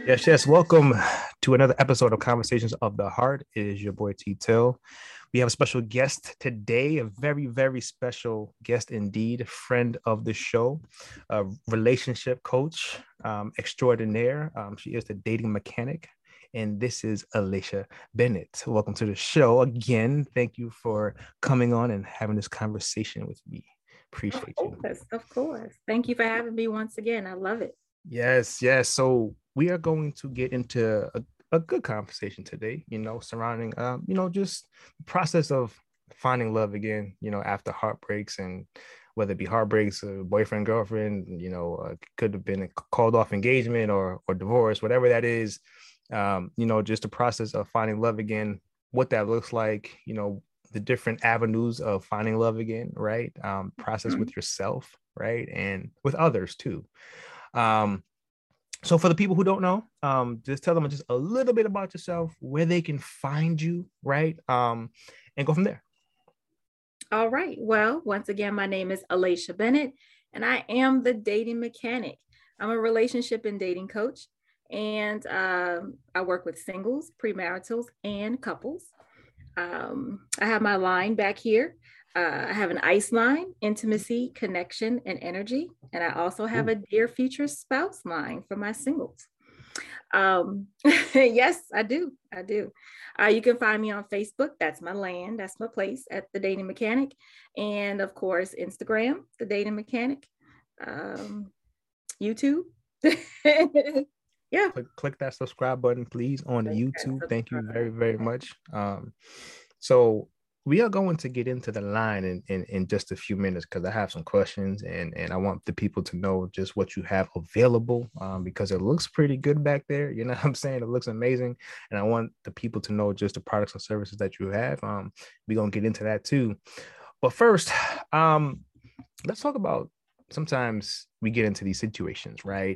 Yes, yes. Welcome to another episode of Conversations of the Heart. It is your boy T Till. We have a special guest today, a very, very special guest indeed, friend of the show, a relationship coach extraordinaire. She is the dating mechanic. And this is Alicia Bennett. Welcome to the show again. Thank you for coming on and having this conversation with me. Appreciate you. Of course. Thank you for having me once again. I love it. Yes, yes. So we are going to get into a good conversation today, surrounding, just the process of finding love again, after heartbreaks, and whether it be heartbreaks, boyfriend, girlfriend, could have been a called off engagement or divorce, whatever that is, just the process of finding love again, what that looks like, the different avenues of finding love again, right? Process with yourself, right? And with others too. So for the people who don't know, just tell them just a little bit about yourself, where they can find you, right? And go from there. All right. Well, once again, my name is Alicia Bennett, and I am the dating mechanic. I'm a relationship and dating coach, and I work with singles, premaritals, and couples. I have my line back here. I have an ICE line, intimacy, connection, and energy. And I also have a dear future spouse line for my singles. Yes, I do. You can find me on Facebook. That's my land. That's my place at The Dating Mechanic. And of course, Instagram, The Dating Mechanic, YouTube. Yeah. Click that subscribe button, please, on the YouTube. Thank you very, very much. So we are going to get into the line in just a few minutes because I have some questions and I want the people to know just what you have available because it looks pretty good back there. You know what I'm saying? It looks amazing. And I want the people to know just the products and services that you have. We're going to get into that too. But first, let's talk about sometimes we get into these situations, right?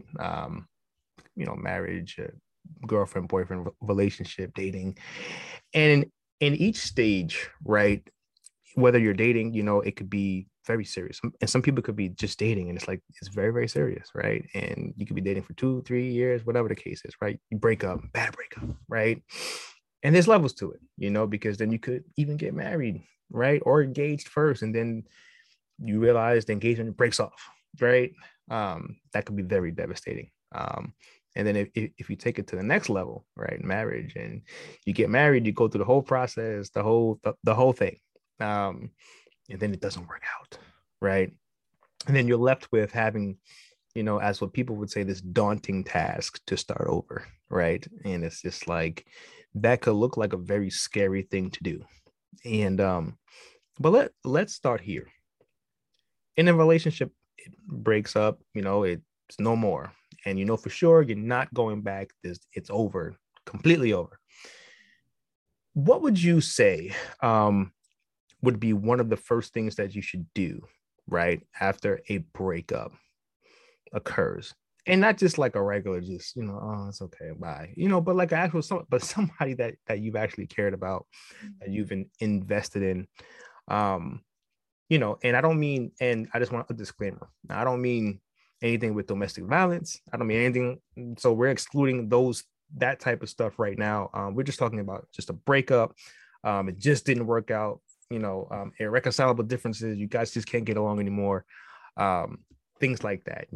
Marriage, girlfriend, boyfriend relationship, dating. And in each stage, right, whether you're dating, it could be very serious. And some people could be just dating and it's very, very serious, right? And you could be dating for 2-3 years, whatever the case is, right? You break up, bad breakup, right? And there's levels to it, because then you could even get married, right? Or engaged first. And then you realize the engagement breaks off, right? That could be very devastating. And then if you take it to the next level, right, marriage, and you get married, you go through the whole process, the whole thing, and then it doesn't work out, right? And then you're left with having, as what people would say, this daunting task to start over, right? And it's just like that could look like a very scary thing to do. And but let's start here. In a relationship, it breaks up, it's no more. And for sure you're not going back. It's over, completely over. What would you say would be one of the first things that you should do, right, after a breakup occurs? And not just like a regular, just, oh, it's okay, bye. But like actual somebody that you've actually cared about, that you've invested in. And I don't mean, and I just want a disclaimer. I don't mean anything with domestic violence. I don't mean anything. So we're excluding that type of stuff right now. We're just talking about just a breakup. It just didn't work out, irreconcilable differences. You guys just can't get along anymore. Things like that,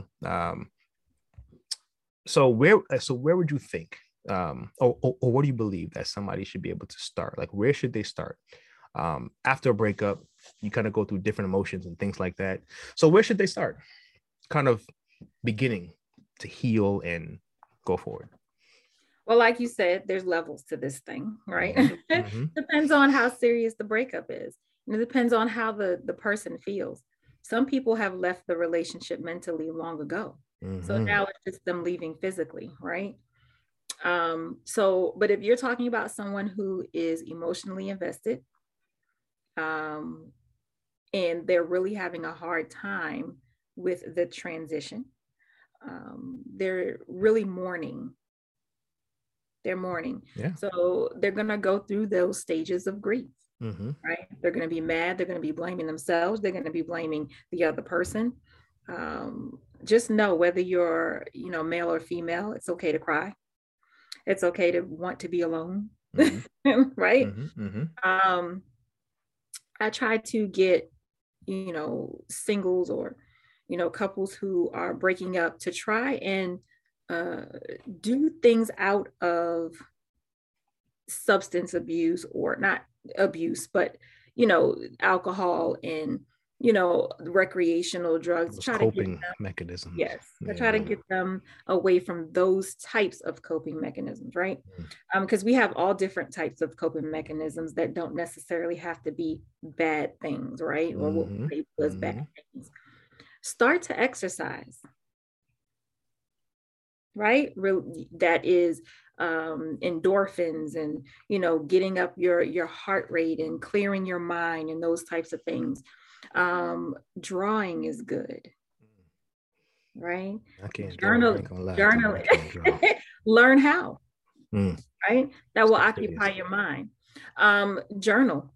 So where would you think, or what do you believe that somebody should be able to start? Like, where should they start? After a breakup, you kind of go through different emotions and things like that. So where should they start? Kind of beginning to heal and go forward. Well, like you said, there's levels to this thing, right? Mm-hmm. Depends on how serious the breakup is. And it depends on how the person feels. Some people have left the relationship mentally long ago. Mm-hmm. So now it's just them leaving physically, right? But if you're talking about someone who is emotionally invested, and they're really having a hard time with the transition, they're really mourning. They're mourning. Yeah. So they're going to go through those stages of grief, right? They're going to be mad. They're going to be blaming themselves. They're going to be blaming the other person. Just know whether you're, male or female, it's okay to cry. It's okay to want to be alone, right? Um, I try to get, singles or, couples who are breaking up to try and uh, do things out of substance abuse, or not abuse, but, alcohol and, recreational drugs. Those Try to get coping mechanisms. Yes, I try to Yeah. get them away from those types of coping mechanisms, right? Because we have all different types of coping mechanisms that don't necessarily have to be bad things, right? Or what we label as bad things. Start to exercise, right? That is endorphins and, getting up your heart rate and clearing your mind and those types of things. Drawing is good, right? I can't draw. I Journal, ain't gonna lie to you. journal, I can't draw. learn how, right? That will So occupy serious. your mind. Journal,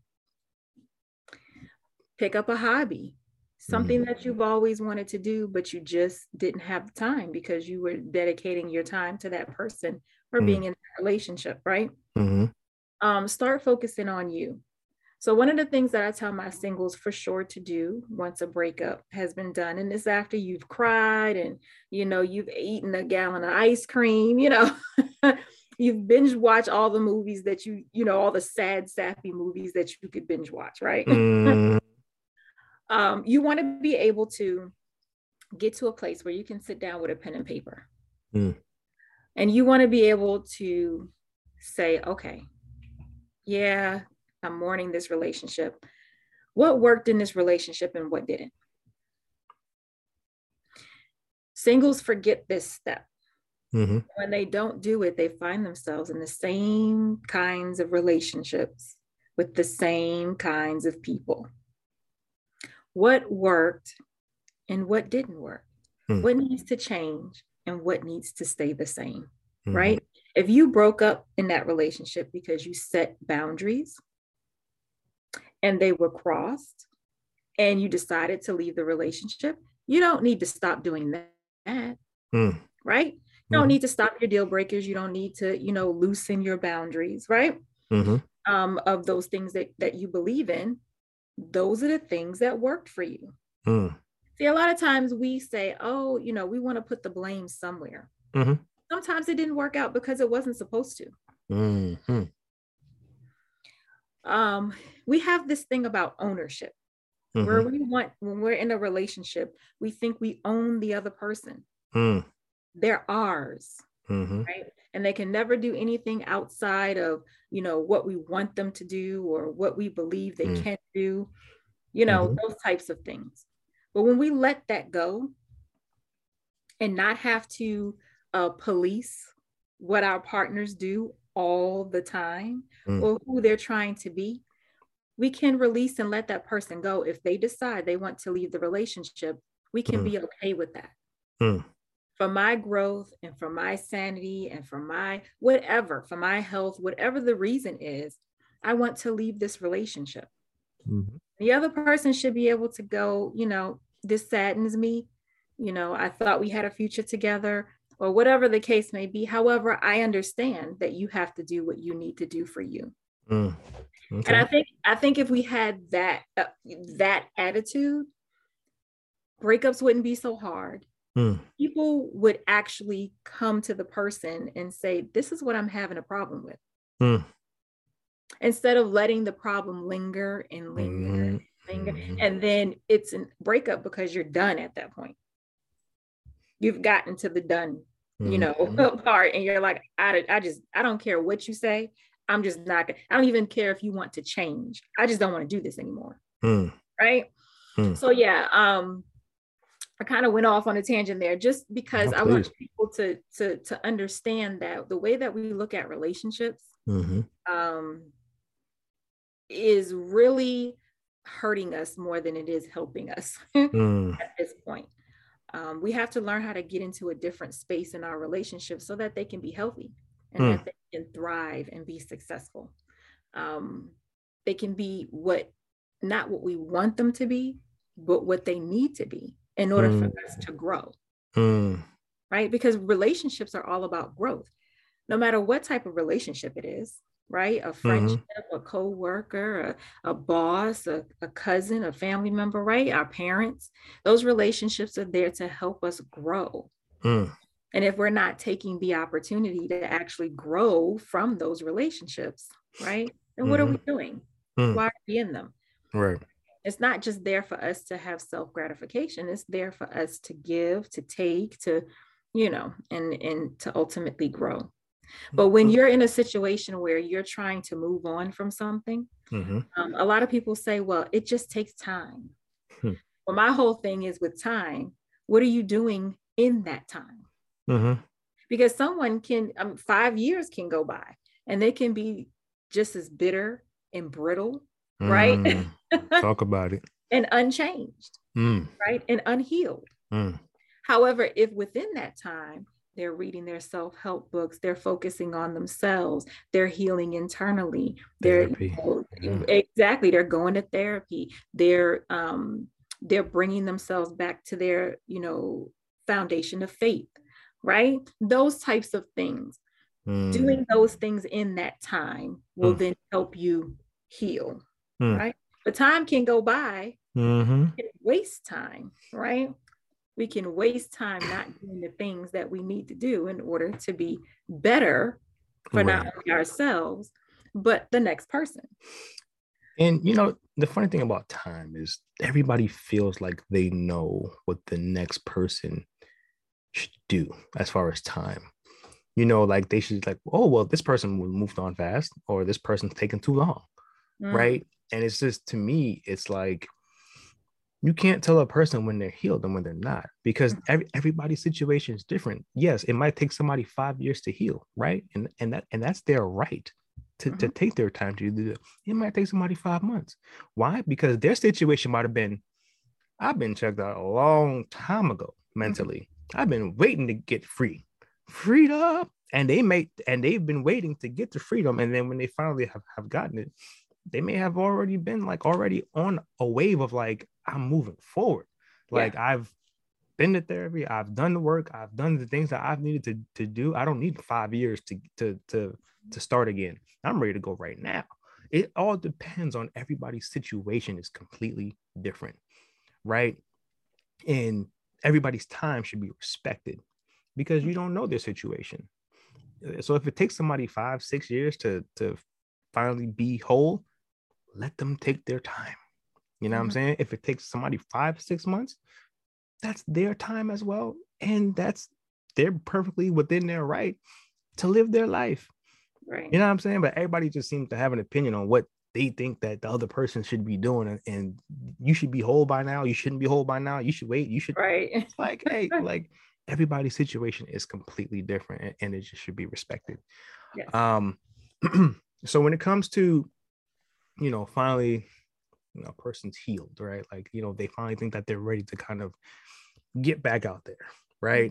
pick up a hobby, something that you've always wanted to do, but you just didn't have the time because you were dedicating your time to that person or being in a relationship, right? Start focusing on you. So one of the things that I tell my singles for sure to do once a breakup has been done, and it's after you've cried and, you've eaten a gallon of ice cream, you've binge watched all the movies that all the sad, sappy movies that you could binge watch, right? You want to be able to get to a place where you can sit down with a pen and paper. And you want to be able to say, okay, yeah, I'm mourning this relationship. What worked in this relationship and what didn't? Singles forget this step. When they don't do it, they find themselves in the same kinds of relationships with the same kinds of people. What worked and what didn't work? What needs to change and what needs to stay the same, right? If you broke up in that relationship because you set boundaries and they were crossed and you decided to leave the relationship, you don't need to stop doing that, right? You don't need to stop your deal breakers. You don't need to, loosen your boundaries, right? Of those things that you believe in. Those are the things that worked for you. See, a lot of times we say, oh, we want to put the blame somewhere. Sometimes it didn't work out because it wasn't supposed to. We have this thing about ownership, where when we're in a relationship, we think we own the other person. They're ours, right? And they can never do anything outside of, what we want them to do or what we believe they can do, those types of things. But when we let that go and not have to police what our partners do all the time or who they're trying to be, we can release and let that person go. If they decide they want to leave the relationship, we can be okay with that. For my growth and for my sanity and for my whatever, for my health, whatever the reason is, I want to leave this relationship. The other person should be able to go, this saddens me. I thought we had a future together, or whatever the case may be. However, I understand that you have to do what you need to do for you. Okay. And I think if we had that attitude, breakups wouldn't be so hard. People would actually come to the person and say, this is what I'm having a problem with. Instead of letting the problem linger and linger. And then it's a breakup because you're done at that point. You've gotten to the done, part, and you're like, I don't care what you say. I'm just not, I don't even care if you want to change. I just don't want to do this anymore. Right. So yeah, I kind of went off on a tangent there just because I want people to understand that the way that we look at relationships is really hurting us more than it is helping us at this point. We have to learn how to get into a different space in our relationships so that they can be healthy and that they can thrive and be successful. They can be not what we want them to be, but what they need to be. in order for us to grow, Mm. right? Because relationships are all about growth, no matter what type of relationship it is, right? A Mm-hmm. friendship, a co-worker, a boss, a cousin, a family member, right? Our parents, those relationships are there to help us grow. Mm. And if we're not taking the opportunity to actually grow from those relationships, right? Then what are we Mm-hmm. doing? Mm. Why are we in them? Right. It's not just there for us to have self gratification. It's there for us to give, to take, to, and to ultimately grow. But when you're in a situation where you're trying to move on from something, Mm-hmm. a lot of people say, well, it just takes time. Mm. Well, my whole thing is with time, what are you doing in that time? Mm-hmm. Because someone can, 5 years can go by and they can be just as bitter and brittle, right? Mm. Talk about it. And unchanged, Mm. right? And unhealed. Mm. However, if within that time they're reading their self-help books, they're focusing on themselves, they're healing internally, Therapy. Mm. exactly, they're going to therapy, they're bringing themselves back to their, foundation of faith, right? Those types of things. Mm. Doing those things in that time will Mm. then help you heal, Mm. right? But time can go by, Mm-hmm. can waste time, right? We can waste time not doing the things that we need to do in order to be better for not Right. only ourselves, but the next person. And the funny thing about time is everybody feels like they know what the next person should do as far as time. Like they should like, oh well, this person moved on fast, or this person's taking too long, Mm, right? And it's just, to me, it's like you can't tell a person when they're healed and when they're not, because everybody's situation is different. Yes, it might take somebody 5 years to heal, right? And that's their right to take their time to do it. It might take somebody 5 months. Why? Because their situation might have been, I've been checked out a long time ago mentally. I've been waiting to get free, freed up. And they've been waiting to get to freedom. And then when they finally have gotten it, they may have already been like already on a wave of like, I'm moving forward. yeah, Like I've been to therapy, I've done the work, I've done the things that I've needed to do. I don't need 5 years to start again. I'm ready to go right now. It all depends on everybody's situation is completely different, right? And everybody's time should be respected because you don't know their situation. So if it takes somebody 5, 6 years to finally be whole, let them take their time. You know what I'm saying? If it takes somebody 5, 6 months, that's their time as well. And they're perfectly within their right to live their life. right. You know what I'm saying? But everybody just seems to have an opinion on what they think that the other person should be doing. And you should be whole by now. You shouldn't be whole by now. You should wait. You should, Right. like, hey, like everybody's situation is completely different and it just should be respected. Yes. So when it comes to, finally, a person's healed, right? Like, they finally think that they're ready to kind of get back out there, right?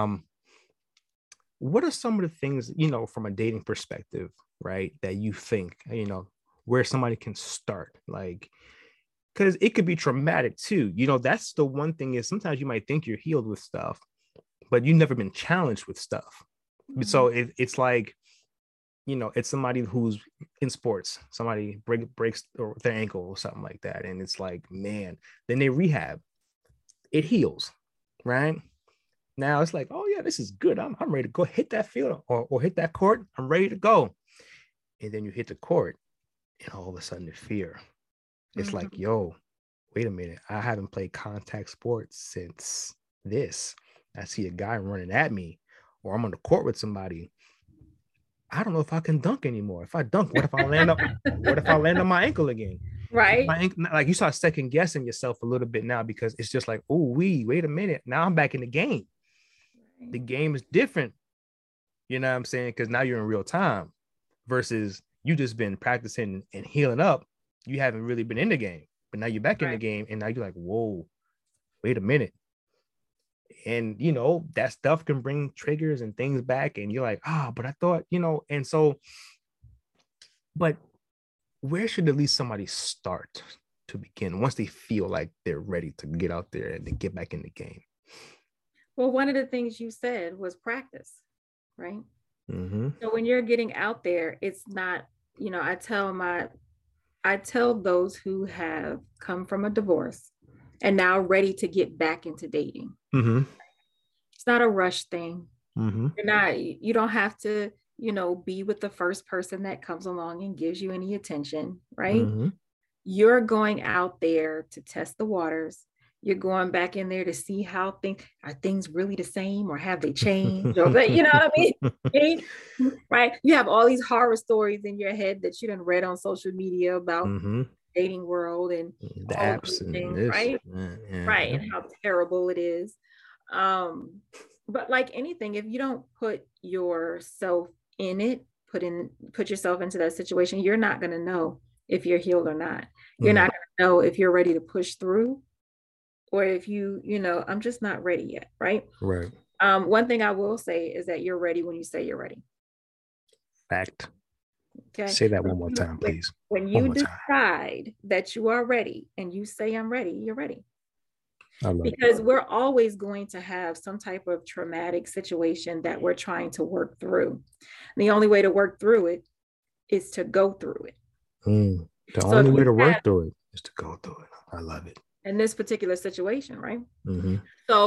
What are some of the things, from a dating perspective, right, that you think, where somebody can start? Like, because it could be traumatic too. That's the one thing is sometimes you might think you're healed with stuff, but you've never been challenged with stuff. So it's like, it's somebody who's in sports, somebody breaks their ankle or something like that. And it's like, man, then they rehab, it heals, right? Now it's like, oh yeah, this is good. I'm ready to go hit that field or hit that court. I'm ready to go. And then you hit the court and all of a sudden the fear. It's like, yo, wait a minute. I haven't played contact sports since this. I see a guy running at me or I'm on the court with somebody. I don't know if I can dunk anymore. If I dunk, what if I land up? What if I land on my ankle again? Right. My ankle, like you start second guessing yourself a little bit now because it's just like, oh, wait a minute. Now I'm back in the game. The game is different. You know what I'm saying? Because now you're in real time versus you just been practicing and healing up. You haven't really been in the game, but now you're back in the game and now you're like, whoa, wait a minute. And, that stuff can bring triggers and things back. And you're like, but I thought, and so, but where should at least somebody start? to begin, once they feel like they're ready to get out there and then get back in the game? Well, one of the things you said was practice, right? Mm-hmm. So when you're getting out there, it's not, I tell those who have come from a divorce and now ready to get back into dating. Mm-hmm. It's not a rush thing. Mm-hmm. You don't have to, be with the first person that comes along and gives you any attention, right? Mm-hmm. You're going out there to test the waters. You're going back in there to see how are things really the same, or have they changed? Or, you know what I mean? Right? You have all these horror stories in your head that you done read on social media about Mm-hmm. dating world and The all of apps those and things, this. right? Yeah. Right. And how terrible it is. But like anything, if you don't put yourself in it, put yourself into that situation, you're not going to know if you're healed or not. You're not going to know if you're ready to push through, or if I'm just not ready yet, right? Right. One thing I will say is that you're ready when you say you're ready. Fact. Okay. Say that one more time, please. When you decide that you are ready and you say I'm ready, you're ready. Because we're always going to have some type of traumatic situation that we're trying to work through. And the only way to work through it is to go through it. The only way to work through it is to go through it. I love it. In this particular situation, right? Mm-hmm.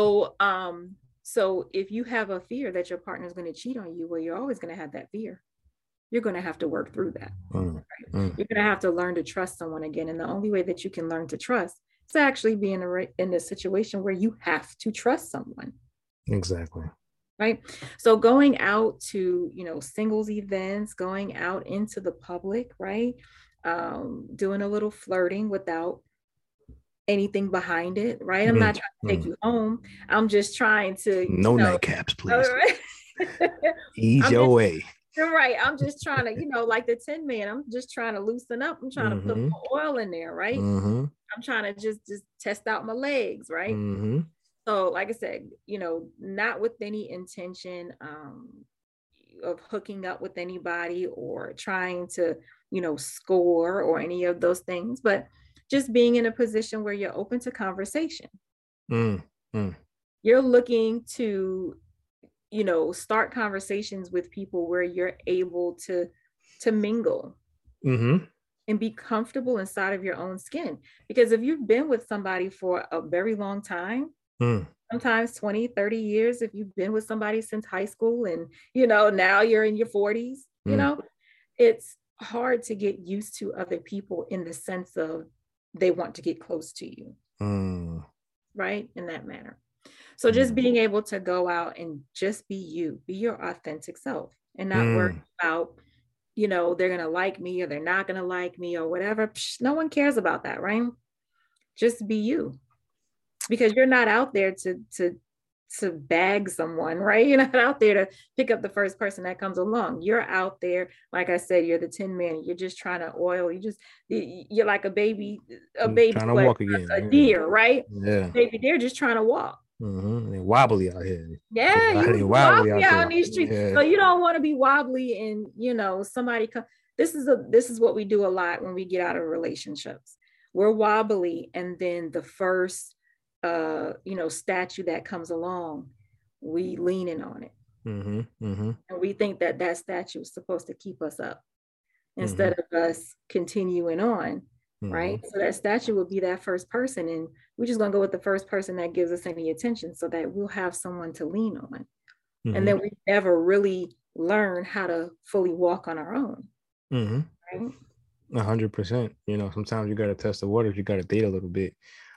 So if you have a fear that your partner is going to cheat on you, well, you're always going to have that fear. You're going to have to work through that. Right? You're going to have to learn to trust someone again. And the only way that you can learn to trust is actually be in a situation where you have to trust someone. Exactly. Right. So going out to, singles events, going out into the public, right? Doing a little flirting without anything behind it, right? I'm not trying to take you home. I'm just trying to nightcaps, please. Ease your way. You're right. I'm just trying to, like the Tin Man, I'm just trying to loosen up. I'm trying to put more oil in there, right? I'm trying to just test out my legs, right? So like I said, not with any intention of hooking up with anybody or trying to, score or any of those things, but just being in a position where you're open to conversation. You're looking to, start conversations with people where you're able to mingle and be comfortable inside of your own skin. Because if you've been with somebody for a very long time, sometimes 20, 30 years, if you've been with somebody since high school and, now you're in your 40s, it's hard to get used to other people in the sense of they want to get close to you, right? In that manner. So just being able to go out and just be you, be your authentic self, and not worry about, they're going to like me or they're not going to like me or whatever. No one cares about that, right? Just be you, because you're not out there to bag someone, right? You're not out there to pick up the first person that comes along. You're out there, like I said, you're the Tin Man. You're just trying to oil. You're like a baby trying to walk again. A deer, right? Yeah. Baby deer just trying to walk. They're wobbly out here. Yeah, you wobbly out on these streets. Yeah. So you don't want to be wobbly and somebody come. This is what we do a lot when we get out of relationships. We're wobbly, and then the first statue that comes along, we lean in on it. And we think that statue is supposed to keep us up instead of us continuing on, right? So that statue will be that first person, and we're just going to go with the first person that gives us any attention so that we'll have someone to lean on. And then we never really learn how to fully walk on our own. Right? 100%. Sometimes you got to test the waters. You got to date a little bit.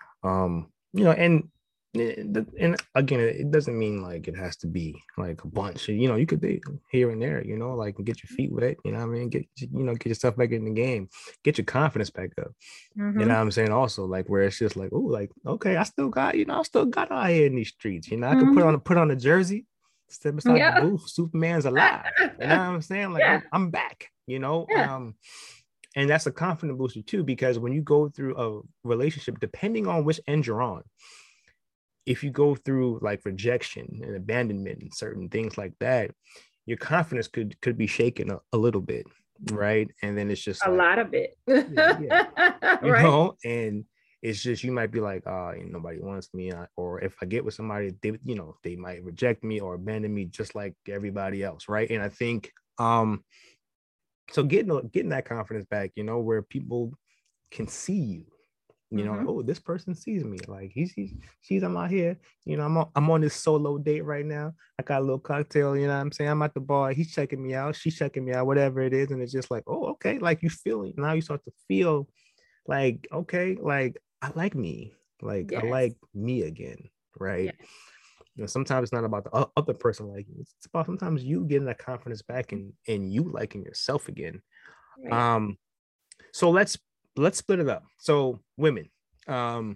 And again, it doesn't mean like it has to be like a bunch. You could date here and there, like get your feet wet, get yourself back in the game, get your confidence back up. You know what I'm saying? Also, like where it's just like, oh, like, okay, I still got out here in these streets. I can put on a jersey, step beside the booth, Superman's alive. You know what I'm saying? Like I'm back, and that's a confidence booster too, because when you go through a relationship, depending on which end you're on, if you go through like rejection and abandonment and certain things like that, your confidence could be shaken a little bit. right? And then it's just A like, lot of it. yeah, Right? and it's just, you might be like, nobody wants me, or if I get with somebody, they might reject me or abandon me just like everybody else, right? And I think, so getting that confidence back, where people can see you, Mm-hmm. oh, this person sees me, like she's I'm out here, I'm on this solo date right now. I got a little cocktail, what I'm saying, I'm at the bar, he's checking me out, she's checking me out, whatever it is, and it's just like, oh, okay, like you feel it now, you start to feel like, okay, like I like me, like I Yes. like me again, right? Yes. Sometimes it's not about the other person liking you, it's about sometimes you getting that confidence back and you liking yourself again. Right. So let's split it up. So women, um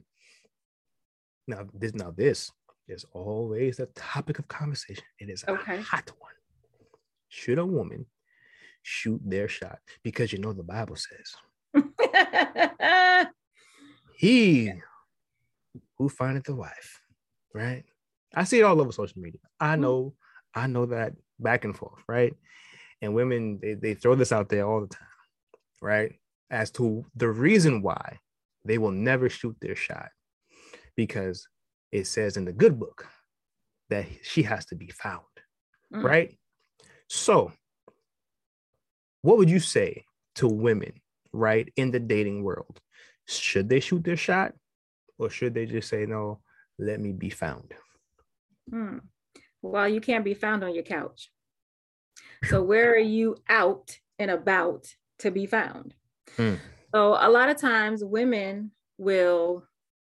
this is always a topic of conversation. It is a Okay. hot one. Should a woman shoot their shot? Because the Bible says, he who findeth a wife, right? I see it all over social media. I know that back and forth, right? And women, they throw this out there all the time, right? As to the reason why they will never shoot their shot, because it says in the good book that she has to be found, right? So what would you say to women, right, in the dating world? Should they shoot their shot, or should they just say, no, let me be found? Well, you can't be found on your couch. So where are you out and about to be found? So a lot of times women will,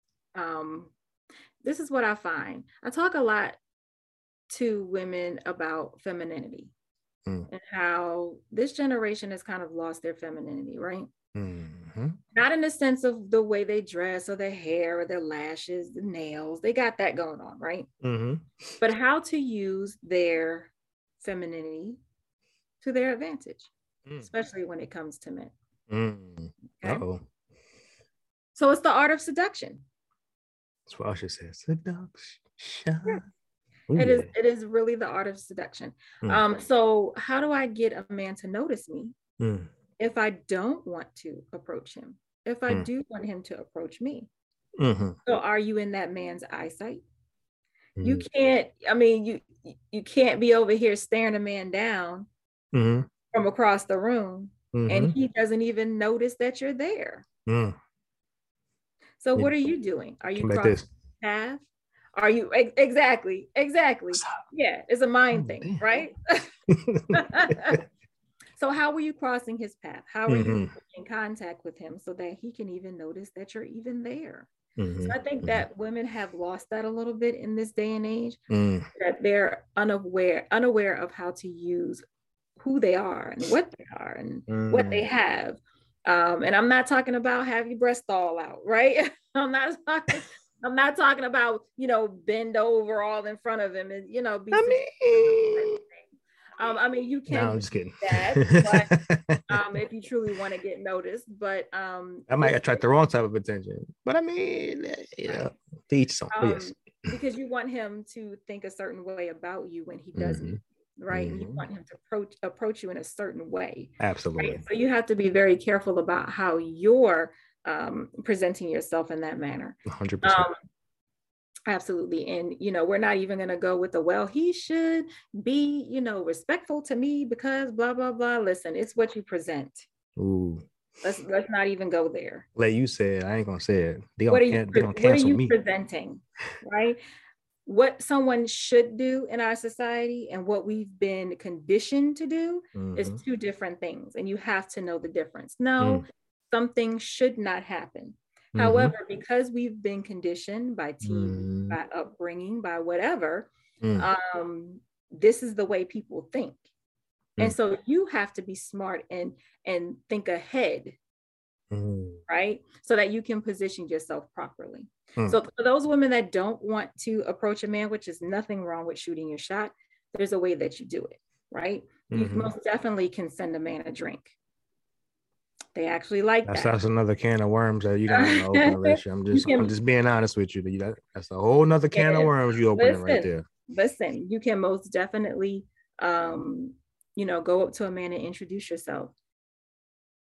this is what I find. I talk a lot to women about femininity and how this generation has kind of lost their femininity, right? Mm-hmm. Not in the sense of the way they dress or their hair or their lashes, the nails, they got that going on, right? Mm-hmm. But how to use their femininity to their advantage, especially when it comes to men. Okay? Uh-oh. So it's the art of seduction. That's what Usher says. Seduction. Yeah. Ooh, It is really the art of seduction. So how do I get a man to notice me if I don't want to approach him? If I do want him to approach me? So are you in that man's eyesight? You can't, you can't be over here staring a man down from across the room and he doesn't even notice that you're there. So what are you doing? Are you crossing the path? Are you exactly? Yeah, it's a mind thing, right? So how were you crossing his path? How are you in contact with him so that he can even notice that you're even there? So I think that women have lost that a little bit in this day and age, that they're unaware of how to use who they are and what they are and what they have. And I'm not talking about have your breast all out, right? I'm not talking about, bend over all in front of him and, be. You can. No, I'm just kidding. That, but if you truly want to get noticed, but I might attract the wrong type of attention. But to each some. Yes. Because you want him to think a certain way about you when he doesn't, right? And you want him to approach you in a certain way. Absolutely. Right? So you have to be very careful about how you're presenting yourself in that manner. 100%. Absolutely. And, we're not even going to go with he should be, respectful to me because blah, blah, blah. Listen, it's what you present. Ooh. Let's not even go there. Like you said, I ain't going to say it. They What gonna cancel me. Presenting, right? What someone should do in our society and what we've been conditioned to do is two different things. And you have to know the difference. No, something should not happen. However, because we've been conditioned by TV, by upbringing, by whatever, this is the way people think. And so you have to be smart and think ahead, right? So that you can position yourself properly. So for those women that don't want to approach a man, which is nothing wrong with shooting your shot, there's a way that you do it, right? You most definitely can send a man a drink. They actually like that. That's another can of worms that you don't open, Alicia. I'm just being honest with you. That's a whole nother can of worms you opening right there. Listen, you can most definitely, go up to a man and introduce yourself.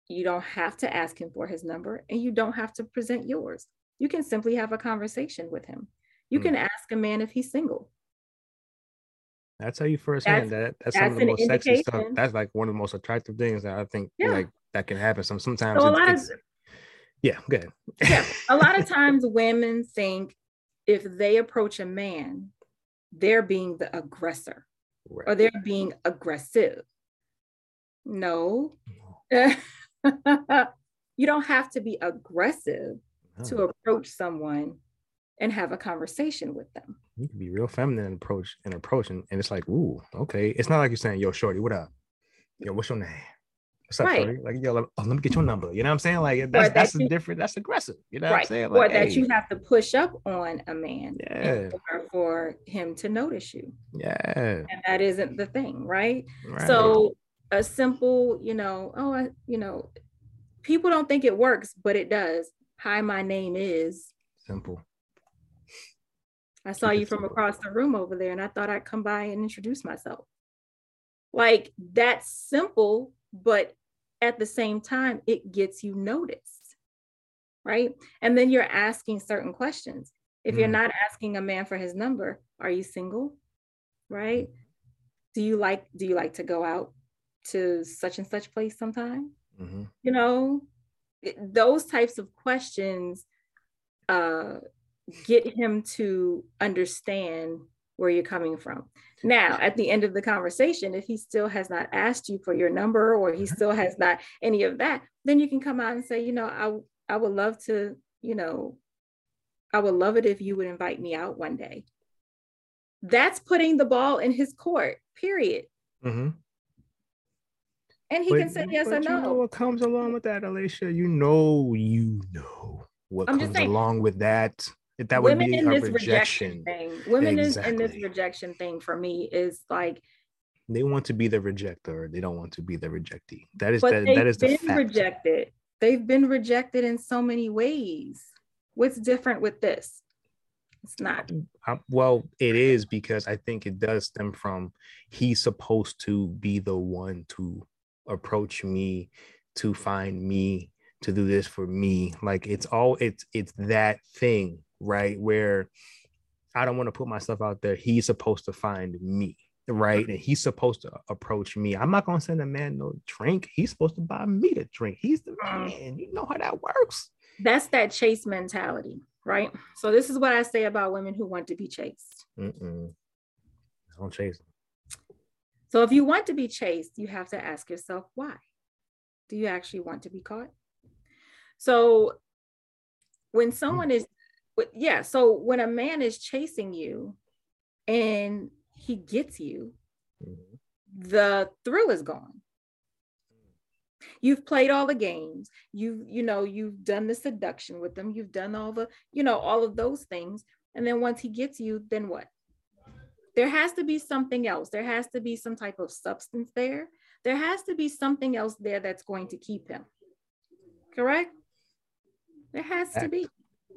You don't have to ask him for his number, and you don't have to present yours. You can simply have a conversation with him. You can ask a man if he's single. That's how you firsthand That's that's some of that's the an most sexy stuff. indication. That's like one of the most attractive things that I think Yeah. like that can happen. Sometimes So a lot of it's yeah, go ahead. yeah, a lot of times women think if they approach a man, they're being the aggressor Right. or they're being aggressive. No. You don't have to be aggressive to approach someone and have a conversation with them. You can be real feminine and approaching, and it's like, ooh, okay. It's not like you're saying, yo, shorty, what up? Yo, what's your name? What's up, Right. shorty? Like, yo, let me get your number. You know what I'm saying? Like, Or that's that a you, different, that's aggressive. You know what I'm right. saying? Or Like, that hey, you have to push up on a man in yeah, order for him to notice you. yeah, And that isn't the thing, right? right. So a simple, people don't think it works, but it does. Hi, my name is. Simple. I saw Keep you it from simple. across the room over there, and I thought I'd come by and introduce myself. Like that's simple, but at the same time, it gets you noticed, right? And then you're asking certain questions. If you're not asking a man for his number, are you single? Right? Do you like to go out to such and such place sometime? Mm-hmm. You know, those types of questions get him to understand where you're coming from. Now, at the end of the conversation, if he still has not asked you for your number or he still has not any of that, then you can come out and say, I would love to, I would love it if you would invite me out one day. That's putting the ball in his court, period. Mm-hmm. And he can say yes or But you know no. what comes along with that, Alicia? You know what I'm just comes saying, along with that. If that would women be in a this rejection rejection. thing, women in this Exactly. rejection thing for me is like, They want to be the rejector. They don't want to be the rejectee. That is but that is they've the been fact. rejected. They've been rejected in so many ways. What's different with this? It's not. Well, it is because I think it does stem from he's supposed to be the one to approach me, to find me, to do this for me. Like it's that thing, right? Where I don't want to put myself out there. He's supposed to find me, right? And he's supposed to approach me. I'm not gonna send a man no drink. He's supposed to buy me the drink. He's the man. You know how that works. That's that chase mentality, right? So this is what I say about women who want to be chased. Mm-mm. Don't chase them. So if you want to be chased, you have to ask yourself why. Do you actually want to be caught? So when someone is, so when a man is chasing you and he gets you, the thrill is gone. You've played all the games. You've done the seduction with them. You've done all the, all of those things. And then once he gets you, then what? There has to be something else. There has to be some type of substance there. There has to be something else there that's going to keep him. Correct? There has to be.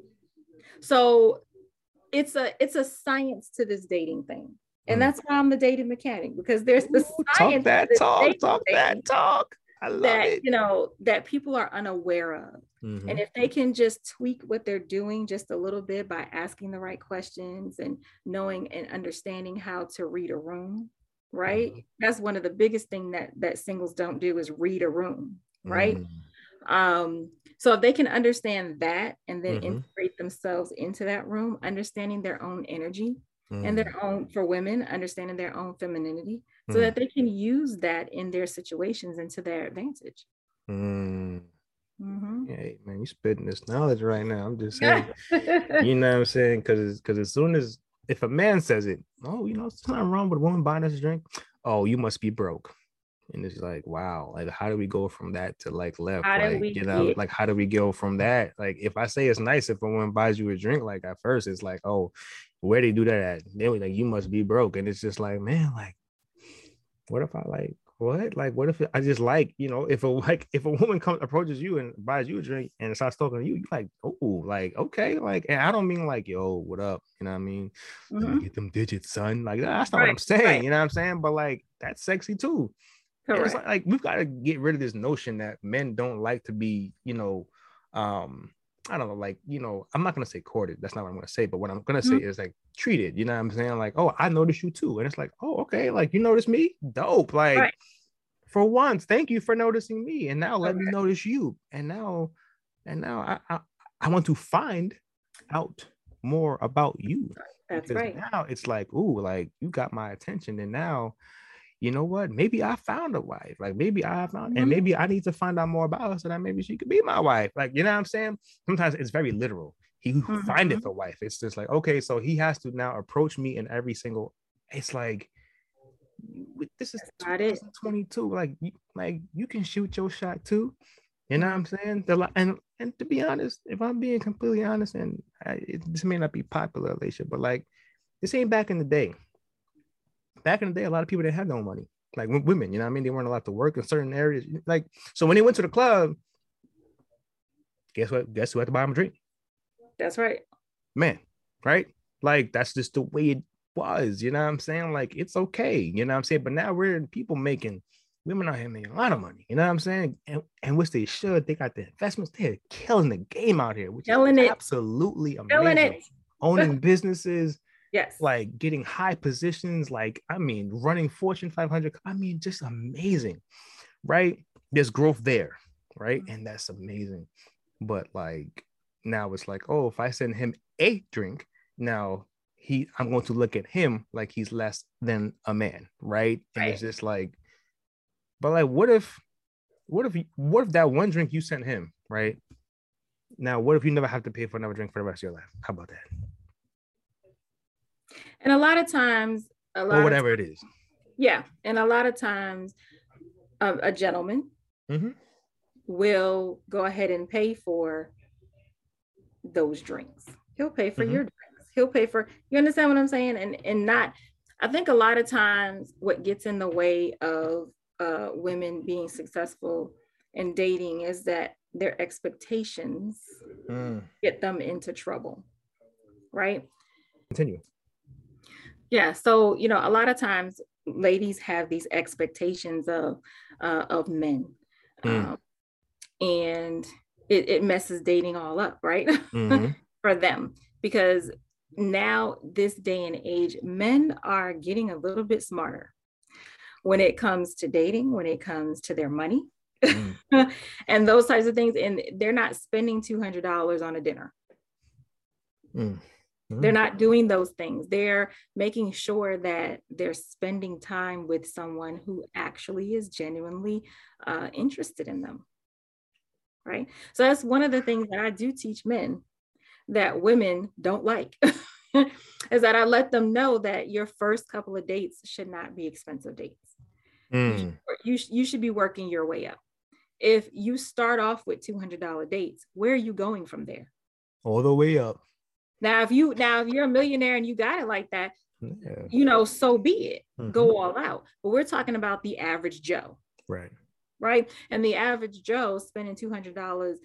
So it's a science to this dating thing. And that's why I'm the dating mechanic, because there's the science talk that talk. I love it. That people are unaware of. Mm-hmm. And if they can just tweak what they're doing just a little bit by asking the right questions and knowing and understanding how to read a room, right? Mm-hmm. That's one of the biggest things that singles don't do is read a room, right? Mm-hmm. So if they can understand that and then integrate themselves into that room, understanding their own energy and their own, for women, understanding their own femininity, so that they can use that in their situations and to their advantage. Mm-hmm. Hey, man, you spitting this knowledge right now. I'm just saying, you know what I'm saying? Because as soon as, if a man says it, oh, it's not wrong with a woman buying us a drink. Oh, you must be broke. And it's like, wow, like, how do we go from that to like left? How do we go from that? Like, if I say it's nice if a woman buys you a drink, like at first it's like, oh, where they do that at? They were like, you must be broke. And it's just like, man, like, what if I like, what? Like, what if I just like, if a woman approaches you and buys you a drink and starts talking to you, you're like, oh, like, okay. Like, and I don't mean like, yo, what up? You know what I mean? Let me get them digits, son. Like, that's not what I'm saying. Right. You know what I'm saying? But like, that's sexy too. And it's Correct. like we've got to get rid of this notion that men don't like to be, I don't know, like, I'm not gonna say courted. That's not what I'm gonna say. But what I'm gonna say Mhm. is like treated. You know what I'm saying? Like, oh, I noticed you too. And it's like, oh, okay, like you noticed me? Dope. Like Right. for once, thank you for noticing me. And now let me Correct. notice you. And now I want to find out more about you. That's Because right. now it's like, ooh, like you got my attention. And now you know what? Maybe I found a wife. Like maybe I found, and Mhm. maybe I need to find out more about her so that maybe she could be my wife. Like, you know what I'm saying? Sometimes it's very literal. He who findeth Mhm. a wife. It's just like, okay, so he has to now approach me in every single. It's like this is That's not it. 2022. Like you can shoot your shot too. You know what Mhm. I'm saying? And to be honest, if I'm being completely honest, and this may not be popular, Alicia, but like this ain't back in the day. Back in the day, a lot of people didn't have no money. Like women, you know what I mean? They weren't allowed to work in certain areas. Like, so when they went to the club, guess what? Guess who had to buy them a drink? That's right. Man, right? Like, that's just the way it was. You know what I'm saying? Like, it's okay. You know what I'm saying? But now we're people making women out here making a lot of money. You know what I'm saying? And which they should. They got the investments. They're killing the game out here, which is Killing it. absolutely Killing amazing. it. Owning businesses, Yes. like getting high positions, like I mean, running Fortune 500. I mean, just amazing, right? There's growth there, right? And that's amazing. But like now it's like, oh, if I send him a drink, now I'm going to look at him like he's less than a man, right? And it's Right. just like, but like, what if that one drink you sent him, right? Now, what if you never have to pay for another drink for the rest of your life? How about that? And a lot of times, a Or lot of whatever it is. yeah, and a lot of times, a gentleman Mm-hmm. will go ahead and pay for those drinks. He'll pay for Mm-hmm. your drinks. He'll pay for, you understand what I'm saying? And not, I think a lot of times what gets in the way of women being successful in dating is that their expectations Mm. get them into trouble, right? Continue. Yeah. So, a lot of times ladies have these expectations of men. Mm. Um, and it messes dating all up, right? Mm-hmm. For them, because now this day and age, men are getting a little bit smarter when it comes to dating, when it comes to their money, Mm. and those types of things. And they're not spending $200 on a dinner. Mm. They're Mm. not doing those things. They're making sure that they're spending time with someone who actually is genuinely interested in them. Right. So that's one of the things that I do teach men that women don't like is that I let them know that your first couple of dates should not be expensive dates. You should, Mm. you should be working your way up. If you start off with $200 dates, where are you going from there? All the way up. Now if you're a millionaire and you got it like that, Yeah. so be it. Mm-hmm. Go all out. But we're talking about the average Joe, Right. right? And the average Joe spending $200,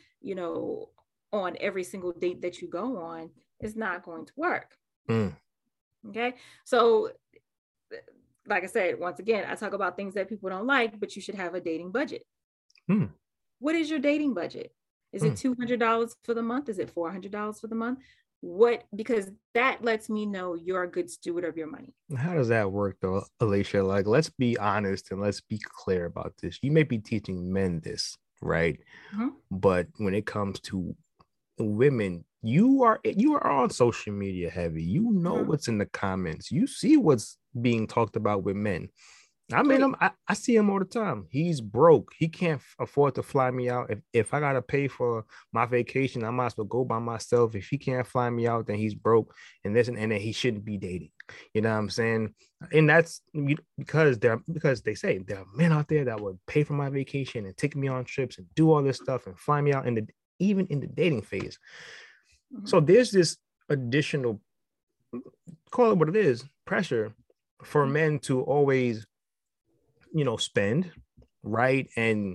on every single date that you go on is not going to work. Mm. Okay. So, like I said, once again, I talk about things that people don't like, but you should have a dating budget. Mm. What is your dating budget? Is it Mm. $200 for the month? Is it $400 for the month? Because that lets me know you're a good steward of your money. How does that work though, Alicia? Like, let's be honest and let's be clear about this. You may be teaching men this, right? Mhm. But when it comes to women, you are on social media heavy. You know Mhm. what's in the comments. You see what's being talked about with men. I Oh, mean, yeah. I see him all the time. He's broke. He can't afford to fly me out. If I gotta pay for my vacation, I might as well go by myself. If he can't fly me out, then he's broke, and then he shouldn't be dating. You know what I'm saying? And that's because they say there are men out there that would pay for my vacation and take me on trips and do all this stuff and fly me out even in the dating phase. Mhm. So there's this additional, call it what it is, pressure for Mhm. men to always spend, right,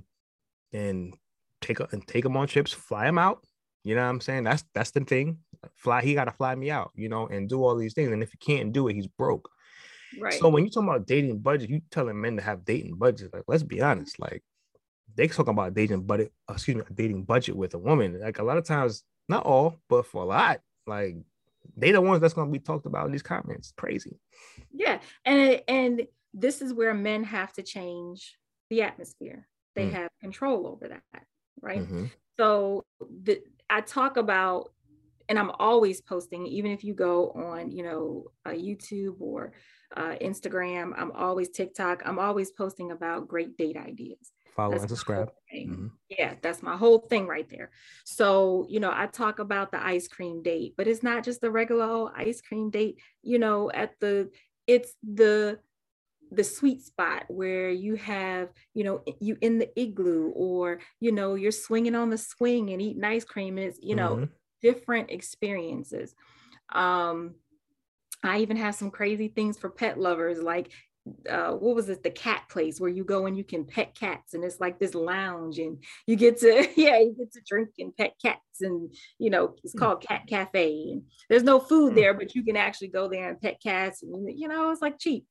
and take them on trips, fly them out. You know what I'm saying? That's the thing. He got to fly me out, and do all these things. And if he can't do it, he's broke. Right. So when you talk about dating budget, you telling men to have dating budgets. Like, let's be honest, like they talk about dating budget with a woman. Like a lot of times, not all, but for a lot, like they the ones that's gonna be talked about in these comments. Crazy. Yeah. And this is where men have to change the atmosphere. They have control over that, right? Mm-hmm. So I talk about, and I'm always posting, even if you go on, YouTube or Instagram, I'm always TikTok, I'm always posting about great date ideas. Follow That's and subscribe. Mm-hmm. Yeah, that's my whole thing right there. So, I talk about the ice cream date, but it's not just the regular old ice cream date, it's the sweet spot where you have, you in the igloo, or, you're swinging on the swing and eating ice cream. And it's, different experiences. I even have some crazy things for pet lovers, like what was it, the cat place where you go and you can pet cats, and it's like this lounge, and you get to drink and pet cats, and it's called Cat Cafe, and there's no food there, but you can actually go there and pet cats, and it's like cheap.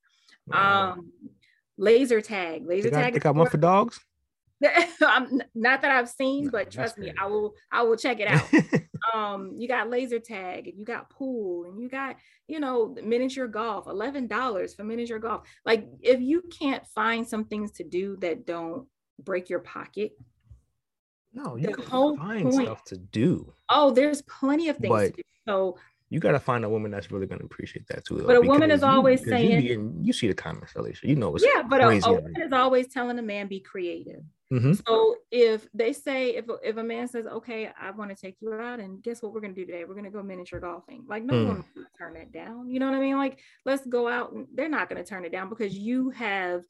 Laser tag. They got one for dogs. Not that I've seen, but trust me, I will check it out. You got laser tag, and you got pool, and you got miniature golf. $11 for miniature golf. Like, if you can't find some things to do that don't break your pocket, no, you can find stuff to do. Oh, there's plenty of things to do. So you got to find a woman that's really going to appreciate that too. But a woman is always saying, you see the comments, Alicia. It's but a woman is always telling a man, be creative. Mm-hmm. So if they say, if a man says, okay, I want to take you out, and guess what we're going to do today? We're going to go miniature golfing. Like, no woman will turn that down. You know what I mean? Like, let's go out, and they're not going to turn it down, because you have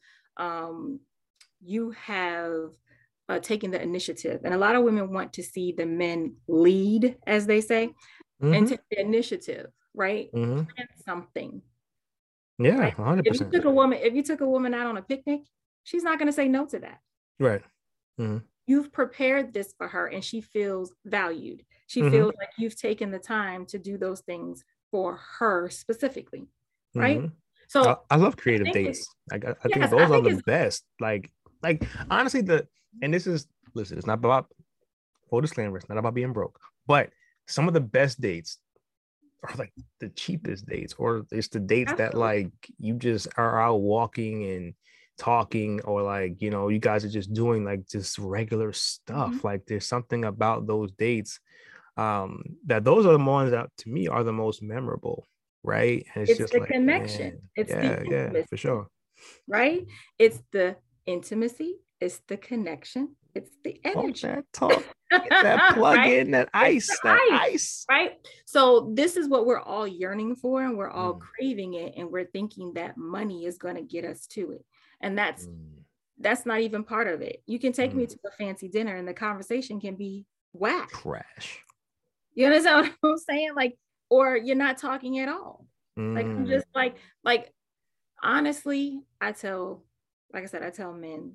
taken the initiative. And a lot of women want to see the men lead, as they say, and take the initiative, right? Plan something. Yeah, right? 100%. If you took a woman out on a picnic, she's not going to say no to that. Right. You've prepared this for her, and she feels valued. She feels like you've taken the time to do those things for her specifically, right? So I love creative dates. I think those are the best. Like honestly, listen, it's not about, full disclaimer, it's not about being broke, but some of the best dates are like the cheapest dates, or it's the dates that like you just are out walking and talking, or like you guys are just doing like just regular stuff. Like, there's something about those dates that those are the ones that to me are the most memorable, right? And it's just the like connection. Man. It's yeah, for sure. Right? It's the intimacy, it's the connection, it's the energy. Talk. Get that plug right? in, that ice. Right? So this is what we're all yearning for, and we're all craving it, and we're thinking that money is going to get us to it. And that's not even part of it. You can take me to a fancy dinner, and the conversation can be whack. Trash. You understand what I'm saying? Like, or you're not talking at all. Like, I'm just like, honestly, I tell men,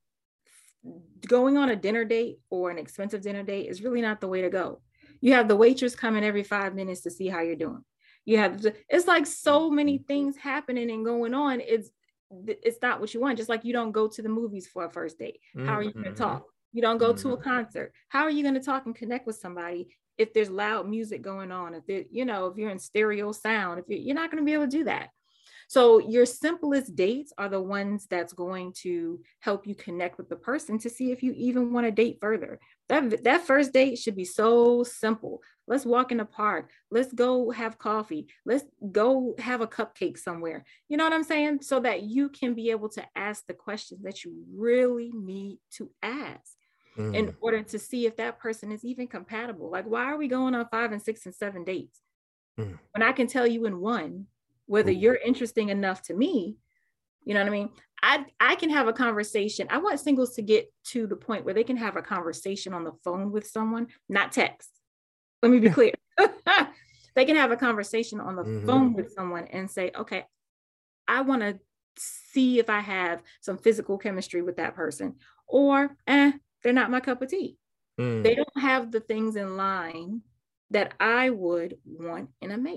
going on a dinner date or an expensive dinner date is really not the way to go. You have the waitress coming every 5 minutes to see how you're doing. It's like so many things happening and going on. It's not what you want. Just like you don't go to the movies for a first date. How are you going to talk? You don't go to a concert. How are you going to talk and connect with somebody if there's loud music going on? If you're in stereo sound, you're not going to be able to do that. So your simplest dates are the ones that's going to help you connect with the person to see if you even want to date further. That first date should be so simple. Let's walk in the park. Let's go have coffee. Let's go have a cupcake somewhere. You know what I'm saying? So that you can be able to ask the questions that you really need to ask in order to see if that person is even compatible. Like, why are we going on 5 and 6 and 7 dates when I can tell you in one whether you're interesting enough to me? You know what I mean? I can have a conversation. I want singles to get to the point where they can have a conversation on the phone with someone, not text. Let me be clear. They can have a conversation on the phone with someone and say, okay, I want to see if I have some physical chemistry with that person, or they're not my cup of tea. They don't have the things in line that I would want in a mate.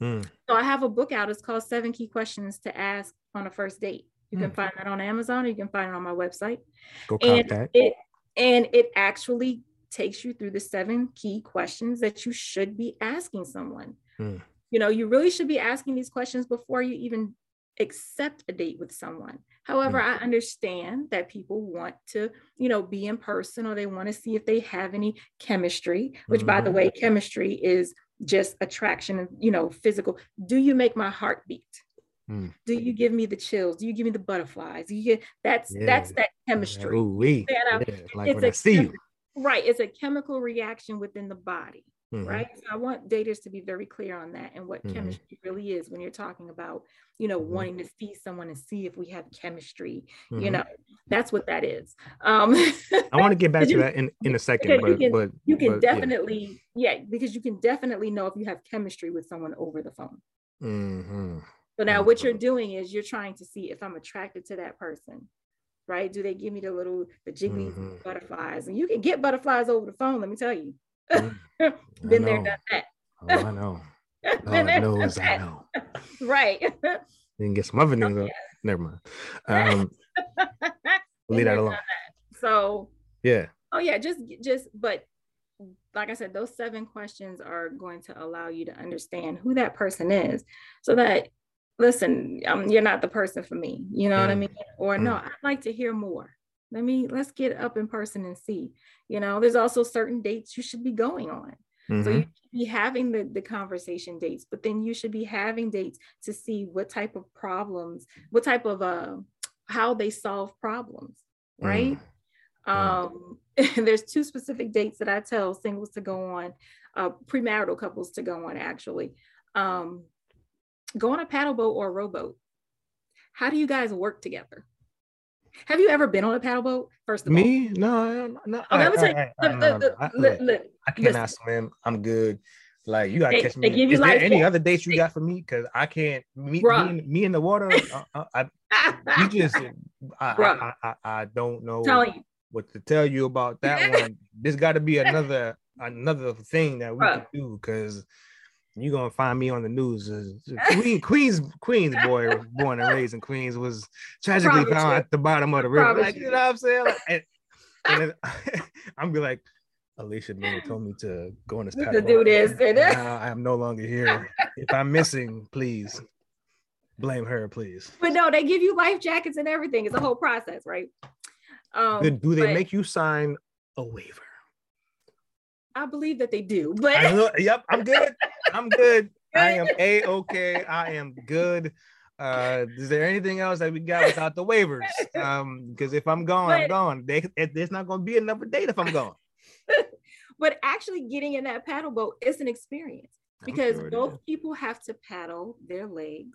Mm. So I have a book out. It's called 7 Key Questions to Ask on a First Date. You can find that on Amazon, or you can find it on my website. Go cop that. It actually takes you through the 7 key questions that you should be asking someone. Mm. You know, you really should be asking these questions before you even accept a date with someone. However, I understand that people want to, you know, be in person, or they want to see if they have any chemistry, which by the way, chemistry is just attraction and, you know, physical. Do you make my heart beat? Do you give me the chills? Do you give me the butterflies? You get that's that chemistry. Like when I see you. Right. It's a chemical reaction within the body. Right. So I want daters to be very clear on that and what chemistry really is when you're talking about, you know, wanting to see someone and see if we have chemistry. You know, that's what that is. I want to get back to that in a second, but you can definitely, because you can definitely know if you have chemistry with someone over the phone. So now what you're doing is you're trying to see if I'm attracted to that person, right? Do they give me the jiggly butterflies? And you can get butterflies over the phone, let me tell you. Been there, done that. Oh, I know. Lord knows I know. Right. Then get some other things. Never mind. Leave that alone. So yeah. Oh yeah, but like I said, those 7 questions are going to allow you to understand who that person is, so that, listen, you're not the person for me. You know what I mean? Or no, I'd like to hear more. Let's get up in person and see. You know, there's also certain dates you should be going on. So you should be having the conversation dates, but then you should be having dates to see what type of problems, what type of how they solve problems, right? There's 2 specific dates that I tell singles to go on, premarital couples to go on, actually. Go on a paddle boat or a rowboat. How do you guys work together? Have you ever been on a paddle boat? First of all, me? No. I cannot swim. I'm good. Like, you gotta catch me. Is there any other dates you got for me? Because I can't. Me in the water. I don't know what to tell you about that one. There's got to be another thing that we can do, because you're gonna find me on the news. Queens boy, born and raised in Queens, was tragically found at the bottom of the river. Like, you know what I'm saying? Like, and I'm be like, Alicia Bennett told me to go on this path to do this. Now I am no longer here. If I'm missing, please blame her, please. But no, they give you life jackets and everything. It's a whole process, right? Do they make you sign a waiver? I believe that they do, but yep, I'm good. I'm good. I am A-okay. I am good. Is there anything else that we got without the waivers? Because if I'm gone, I'm gone. There's not going to be another date if I'm gone. But actually getting in that paddle boat is an experience, because both people have to paddle their legs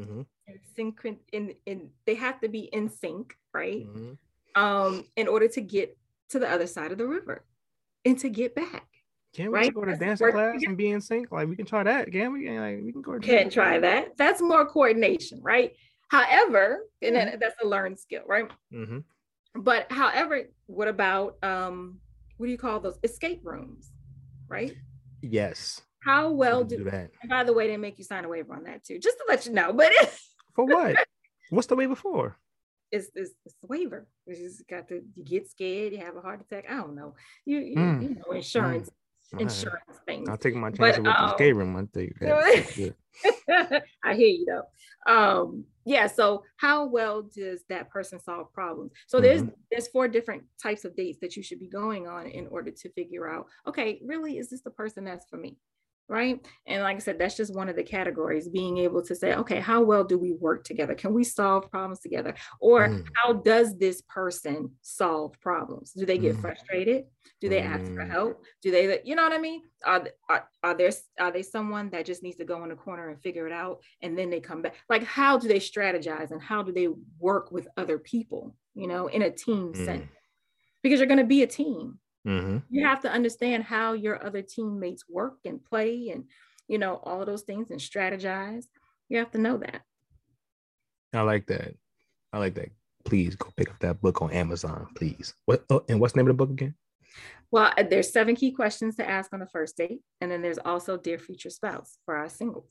in they have to be in sync, right? In order to get to the other side of the river and to get back. Can we go to dancing class and be in sync? Like, we can try that. Can we? Like, we can go. Can't try that. That's more coordination, right? However, and that's a learned skill, right? But however, what about what do you call those, escape rooms, right? Yes. How well do that? And by the way, they make you sign a waiver on that too, just to let you know. But for what? What's the waiver for? It's the waiver. You get scared, you have a heart attack. I don't know. You know, insurance things. I'll take my chance with the escape room. I think that. I hear you though. So how well does that person solve problems? So there's 4 different types of dates that you should be going on in order to figure out, okay, really, is this the person that's for me? Right. And like I said, that's just one of the categories, being able to say, okay, how well do we work together? Can we solve problems together? Or how does this person solve problems? Do they get frustrated? Do they ask for help? Do they, you know what I mean? Are they someone that just needs to go in the corner and figure it out, and then they come back? Like, how do they strategize, and how do they work with other people, you know, in a team sense? Because you're going to be a team. You have to understand how your other teammates work and play, and, you know, all of those things, and strategize. You have to know that. I like that. Please go pick up that book on Amazon, please. What's the name of the book again? Well, there's 7 key questions to ask on the first date. And then there's also Dear Future Spouse for our singles.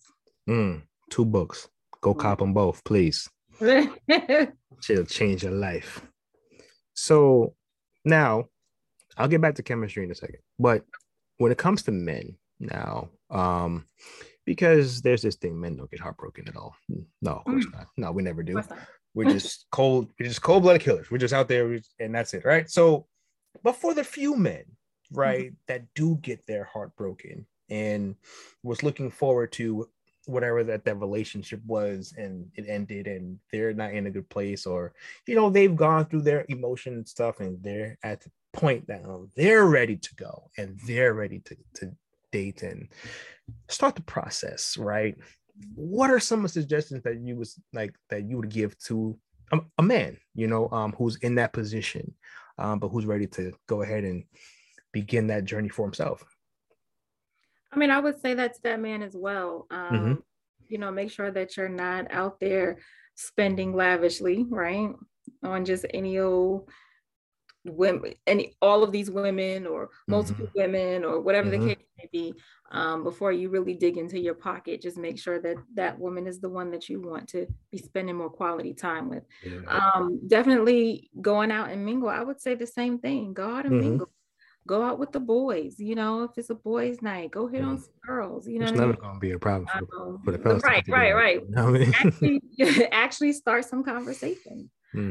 Two books. Go cop them both, please. She'll change your life. So now I'll get back to chemistry in a second. But when it comes to men now, because there's this thing, men don't get heartbroken at all. No, of course not. No, we never do. We're just cold-blooded killers. We're just out there and that's it, right? So, but for the few men, right, that do get their heart broken and was looking forward to whatever that relationship was and it ended and they're not in a good place, or they've gone through their emotion stuff and they're at the point that they're ready to go and they're ready to date and start the process, right? What are some of the suggestions that you would give to a man who's in that position, but who's ready to go ahead and begin that journey for himself? I mean, I would say that to that man as well. Make sure that you're not out there spending lavishly, right? On just any old women, all of these women or multiple women or whatever the case may be. Before you really dig into your pocket, just make sure that that woman is the one that you want to be spending more quality time with. Definitely going out and mingle. I would say the same thing. Go out and mingle. Go out with the boys, if it's a boys' night, go hit on some girls, it's never going to be a problem for the fellas. Right. Actually start some conversation.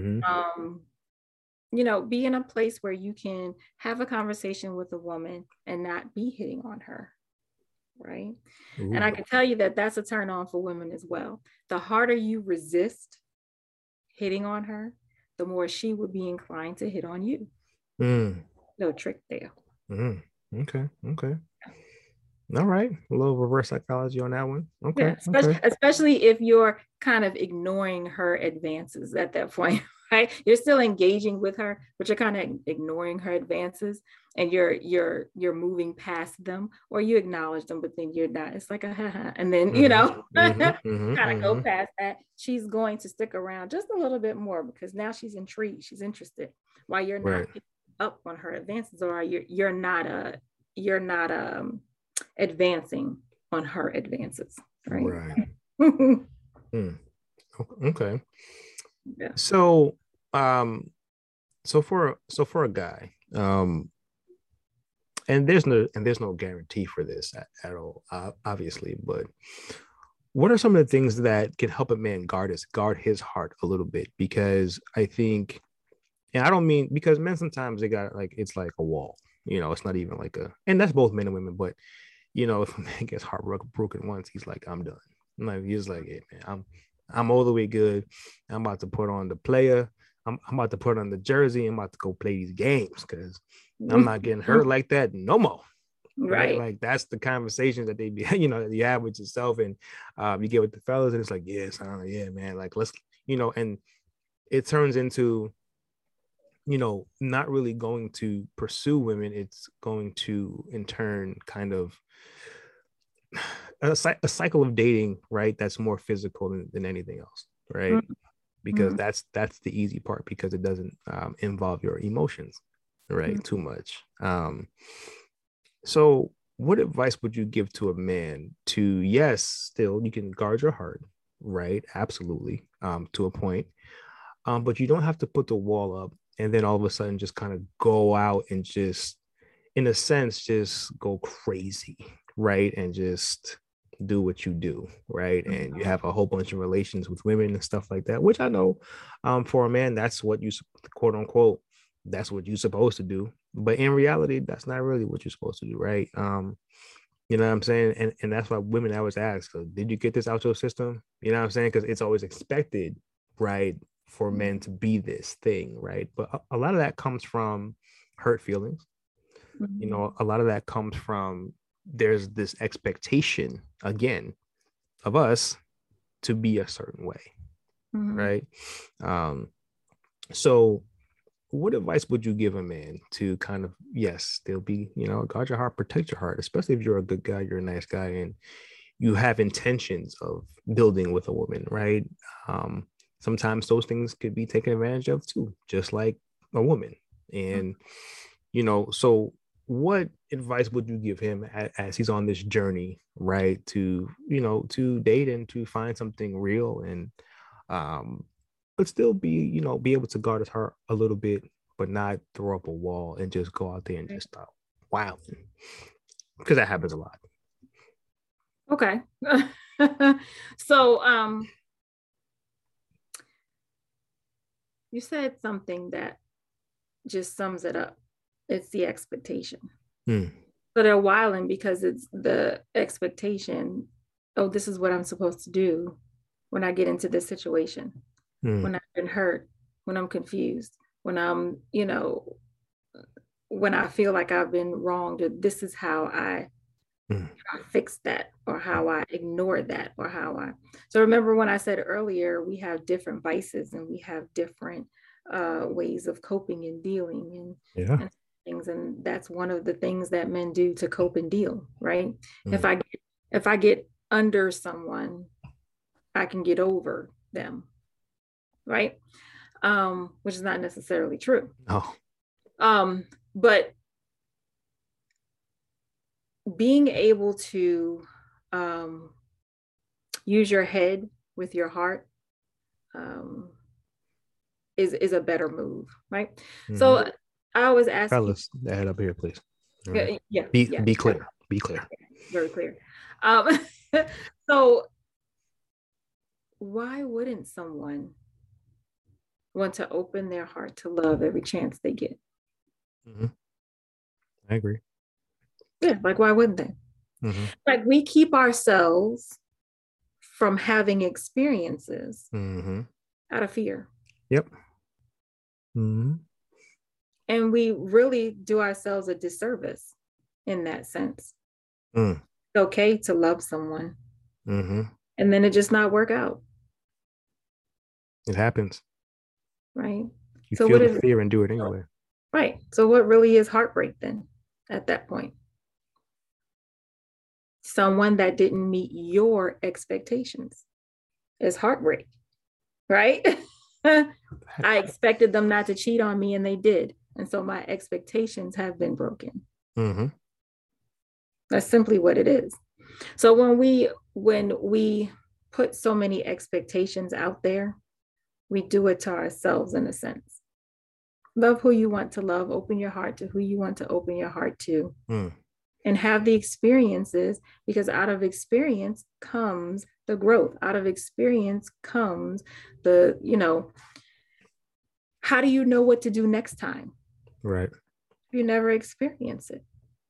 Be in a place where you can have a conversation with a woman and not be hitting on her, right? Ooh. And I can tell you that that's a turn on for women as well. The harder you resist hitting on her, the more she would be inclined to hit on you. No trick there. Okay. All right. A little reverse psychology on that one. Okay. Yeah, especially if you're kind of ignoring her advances at that point, right? You're still engaging with her, but you're kind of ignoring her advances and you're moving past them, or you acknowledge them, but then you're not. It's like a haha. And then, kind of go past that. She's going to stick around just a little bit more because now she's intrigued. She's interested while you're not up on her advances, or you're not advancing on her advances, right? Okay. Yeah. So for a guy, and there's no guarantee for this at all, obviously, but what are some of the things that can help a man guard his heart a little bit? Because I think, and I don't mean, because men sometimes they got it's like a wall, it's not even and that's both men and women, but if a man gets heartbroken once, he's like, I'm done. He's like, hey man, I'm all the way good. I'm about to put on the player. I'm about to put on the jersey. I'm about to go play these games because I'm not getting hurt like that no more. Right? Like that's the conversations that they be, that you have with yourself, and you get with the fellas, and it's like, yes, yeah, man, let's, and it turns into, not really going to pursue women. It's going to, in turn, kind of a cycle of dating, right? That's more physical than anything else, right? Because that's the easy part, because it doesn't involve your emotions, right? Too much. So what advice would you give to a man to, yes, still you can guard your heart, right? Absolutely, to a point, but you don't have to put the wall up and then all of a sudden just kind of go out and just, in a sense, just go crazy, right? And just do what you do, right? And you have a whole bunch of relations with women and stuff like that, which I know, for a man, that's what you, quote unquote, that's what you're supposed to do. But in reality, that's not really what you're supposed to do, right? You know what I'm saying? And that's why women always ask, so did you get this out your system? You know what I'm saying? Because it's always expected, right, for men to be this thing, right? But a lot of that comes from hurt feelings. A lot of that comes from, there's this expectation, again, of us to be a certain way, right? So what advice would you give a man to kind of, yes, still be, guard your heart, protect your heart, especially if you're a good guy, you're a nice guy, and you have intentions of building with a woman, right? Sometimes those things could be taken advantage of too, just like a woman. And, so what advice would you give him as he's on this journey, right? To, to date and to find something real and, but still be, be able to guard his heart a little bit, but not throw up a wall and just go out there and just stop. Wow. Because that happens a lot. Okay. So, you said something that just sums it up. It's the expectation. So they're wilding because it's the expectation. Oh, this is what I'm supposed to do when I get into this situation, when I've been hurt, when I'm confused, when I'm, when I feel like I've been wronged. This is how I fix that, or how I ignore that, or how I. So remember when I said earlier, we have different vices and we have different ways of coping and dealing and things, and that's one of the things that men do to cope and deal, right? If I get under someone, I can get over them, right? Which is not necessarily true. But being able to use your head with your heart is a better move, right? So I always ask, fellas, the head up here, please. Right. Be clear. Be clear. Very clear. So why wouldn't someone want to open their heart to love every chance they get? I agree. Yeah, like why wouldn't they? Like we keep ourselves from having experiences out of fear. Yep. And we really do ourselves a disservice in that sense. It's okay to love someone. And then it just not work out. It happens. Right. You feel the fear and do it anyway. Right. So what really is heartbreak then at that point? Someone that didn't meet your expectations is heartbreak, right? I expected them not to cheat on me and they did. And so my expectations have been broken. That's simply what it is. So when we put so many expectations out there, we do it to ourselves in a sense. Love who you want to love, open your heart to who you want to open your heart to, and have the experiences, because out of experience comes the growth. Out of experience comes the, how do you know what to do next time? Right. You never experience it.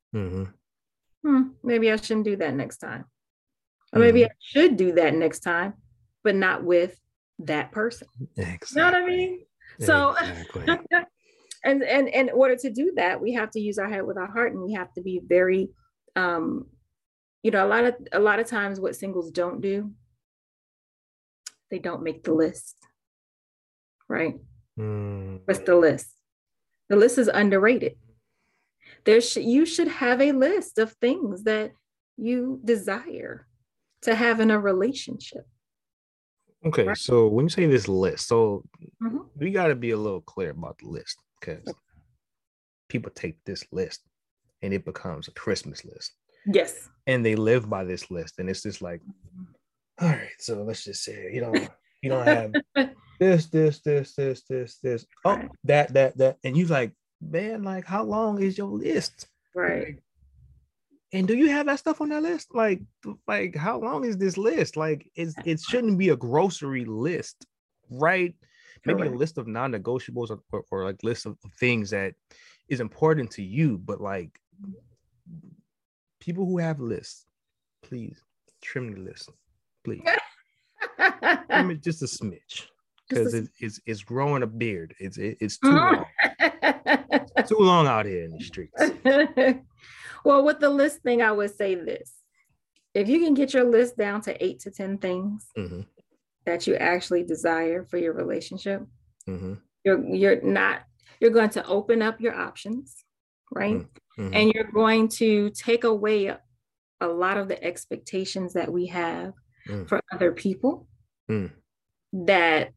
Maybe I shouldn't do that next time. Or maybe I should do that next time, but not with that person. Exactly. You know what I mean? So, exactly. and in order to do that, we have to use our head with our heart, and we have to be very, a lot of times what singles don't do, they don't make the list, right? What's the list? The list is underrated. You should have a list of things that you desire to have in a relationship. Okay, right? So when you say this list, so we got to be a little clear about the list, because people take this list and it becomes a Christmas list. Yes. And they live by this list, and it's just like, all right, so let's just say you don't have this. Oh, right. that, and you like, man, like how long is your list? Right. And do you have that stuff on that list? Like how long is this list? Like it shouldn't be a grocery list, right? Maybe a list of non-negotiables or like list of things that is important to you, but like people who have lists, please trim the list, please. Trim it just a smidge, because it's growing a beard. It's too long. It's too long out here in the streets. Well, with the list thing, I would say this: if you can get your list down to 8 to 10 things that you actually desire for your relationship, you're going to open up your options, right? And you're going to take away a lot of the expectations that we have for other people that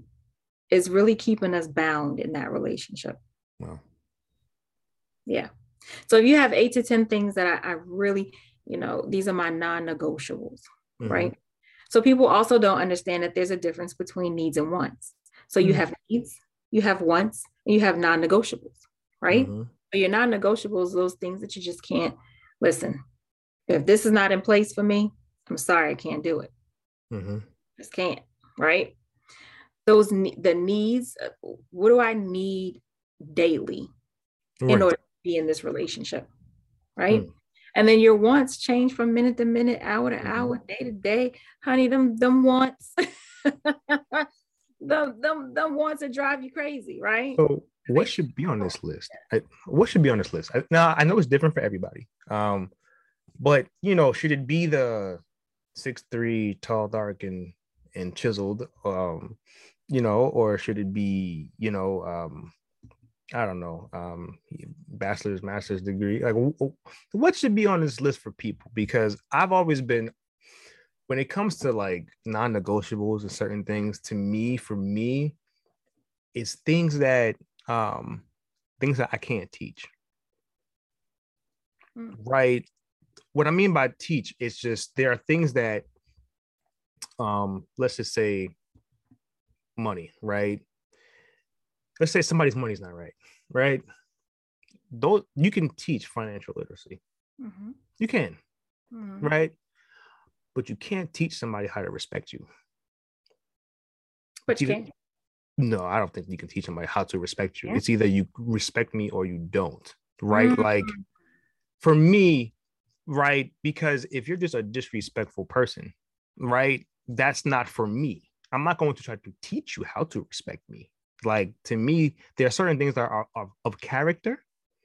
is really keeping us bound in that relationship. Wow. Yeah. So if you have 8 to 10 things that I really, these are my non-negotiables, Mm-hmm. right? So people also don't understand that there's a difference between needs and wants. So you have needs, you have wants, and you have non-negotiables, right? Mm-hmm. So your non-negotiables, those things that you just can't listen. If this is not in place for me, I'm sorry, I can't do it. Mm-hmm. Just can't, right? The needs, what do I need daily in Right. order to be in this relationship, right? Mm. And then your wants change from minute to minute, hour to Mm-hmm. hour, day to day. Honey, them wants, them wants that drive you crazy, right? So what should be on this list? What should be on this list? Now I know it's different for everybody. But should it be the 6'3", tall, dark, and chiseled? Or should it be, I don't know, bachelor's, master's degree? Like, what should be on this list for people? Because I've always been, when it comes to like non-negotiables and certain things, for me, it's things that I can't teach. Right. What I mean by teach is just there are things that let's just say money, right? Let's say somebody's money's not right, right? Those you can teach financial literacy. Mm-hmm. You can, Mm-hmm. right? But you can't teach somebody how to respect you. But you can. No, I don't think you can teach somebody how to respect you. Yeah. It's either you respect me or you don't, right? Mm-hmm. Like for me, right? Because if you're just a disrespectful person, right? That's not for me. I'm not going to try to teach you how to respect me. Like to me, there are certain things that are of character.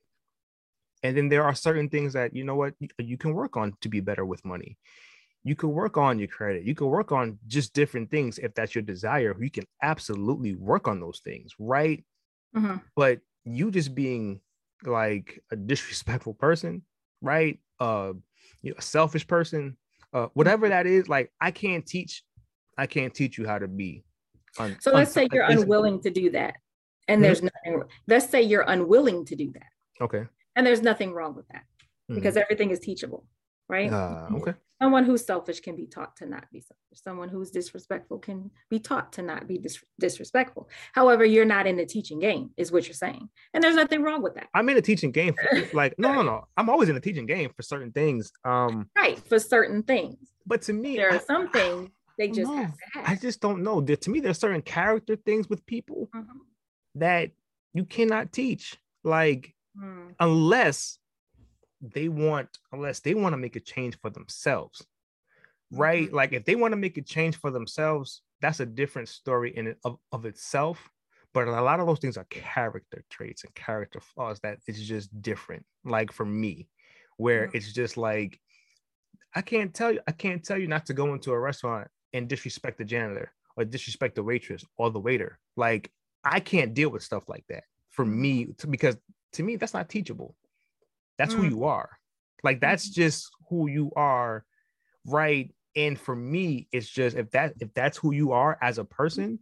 And then there are certain things that, you know what, you can work on to be better with money. You can work on your credit. You can work on just different things if that's your desire. You can absolutely work on those things, right? Mm-hmm. But you just being like a disrespectful person, right? A selfish person, whatever that is, like I can't teach you how to be. So let's say you're unwilling to do that. And there's nothing, let's say you're unwilling to do that. Okay. And there's nothing wrong with that because everything is teachable, right? Okay. Someone who's selfish can be taught to not be selfish. Someone who's disrespectful can be taught to not be disrespectful. However, you're not in the teaching game, is what you're saying. And there's nothing wrong with that. I'm in a teaching game for like, no. I'm always in a teaching game for certain things. Right, for certain things. But to me, there are some things they just have to have. I just don't know. To me, there's certain character things with people that you cannot teach. Like, unless they want to make a change for themselves, right? Like if they want to make a change for themselves, that's a different story in of itself. But a lot of those things are character traits and character flaws that it's just different. Like for me, where it's just like I can't tell you not to go into a restaurant and disrespect the janitor or disrespect the waitress or the waiter. Like I can't deal with stuff like that for me, because to me that's not teachable. That's who you are. Like that's just who you are, right? And for me, it's just if that's who you are as a person,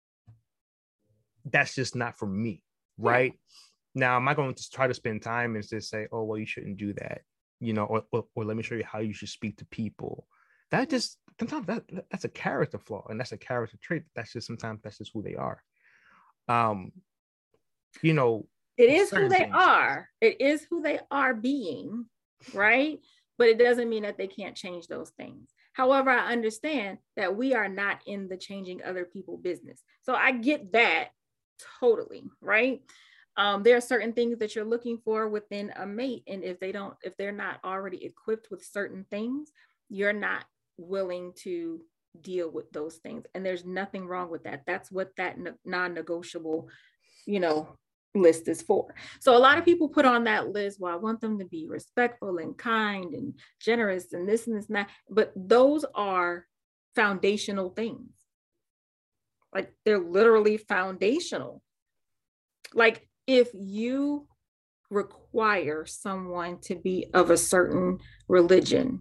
that's just not for me, right? Now, am I going to try to spend time and just say, oh, well, you shouldn't do that, or let me show you how you should speak to people? That just sometimes that's a character flaw and that's a character trait. Sometimes that's just who they are. It is who they are. It is who they are being, right? But it doesn't mean that they can't change those things. However, I understand that we are not in the changing other people's business. So I get that totally, right? There are certain things that you're looking for within a mate. And if they're not already equipped with certain things, you're not willing to deal with those things. And there's nothing wrong with that. That's what that non-negotiable, list is for. So a lot of people put on that list, well, I want them to be respectful and kind and generous and this and that. But those are foundational things. Like they're literally foundational. Like if you require someone to be of a certain religion,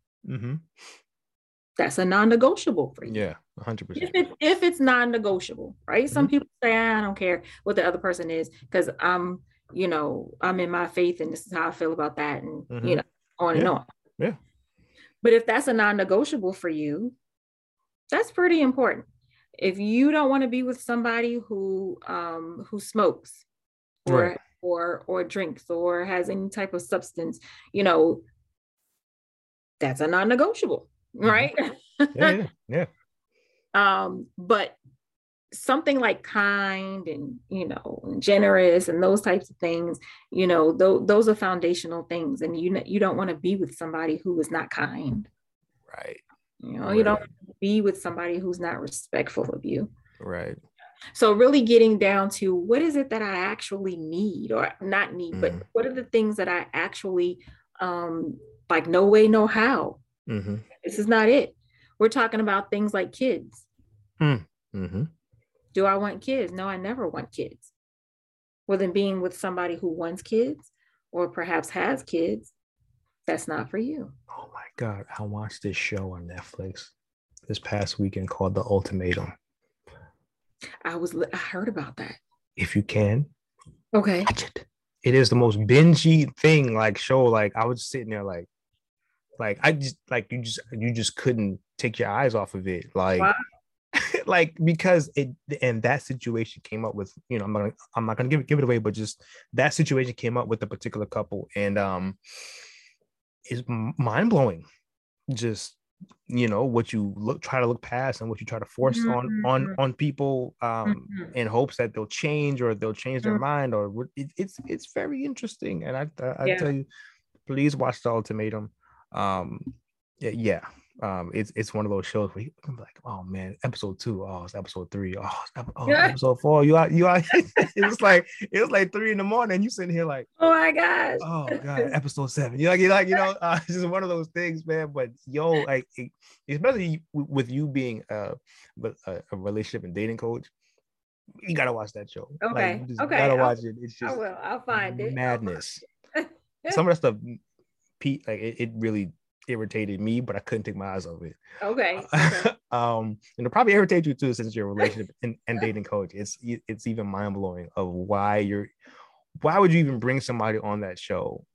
that's a non-negotiable for you. Yeah, 100%. If it's non-negotiable, right? Some people say, I don't care what the other person is because I'm I'm in my faith and this is how I feel about that, and Mm-hmm. on and Yeah. on. Yeah. But if that's a non-negotiable for you, that's pretty important. If you don't want to be with somebody who smokes Right. or drinks or has any type of substance, you know, that's a non-negotiable, Mm-hmm. right? Yeah. Yeah. Yeah. But something like kind and generous and those types of things, those are foundational things, and you don't want to be with somebody who is not kind. Right. You Right. don't be with somebody who's not respectful of you. Right. So really getting down to what is it that I actually need or not need, but Mm-hmm. what are the things that I actually like no way, no how. Mm-hmm. This is not it. We're talking about things like kids. Mm-hmm. Do I want kids? No, I never want kids. Well, then being with somebody who wants kids or perhaps has kids, that's not for you. Oh my God. I watched this show on Netflix this past weekend called The Ultimatum. I heard about that. If you can, Okay. watch it. It is the most bingey thing, like show. Like I was sitting there like I just like you just couldn't take your eyes off of it. Like Wow. like because it and that situation came up with, I'm not gonna give it away, but just that situation came up with a particular couple, and is mind blowing. Just what you try to look past and what you try to force on people in hopes that they'll change or they'll change their mind, or it's very interesting. And I Yeah. tell you, please watch The Ultimatum. Yeah. It's one of those shows where I'm like, oh man, episode 2, oh, it's episode 3, episode 4, you are it was like 3 a.m. you sitting here like, Oh my gosh. oh God, episode 7. You're like, it's just one of those things, man. But like, especially with you being a relationship and dating coach, you gotta watch that show. Like, Okay. you just Okay. gotta watch it. It's I just will. I'll find it. madness. Find it. Some of that stuff, Pete, like it really irritated me, but I couldn't take my eyes off it. Okay. And it'll probably irritate you too, since you're a relationship and dating coach. It's even mind blowing of why would you even bring somebody on that show?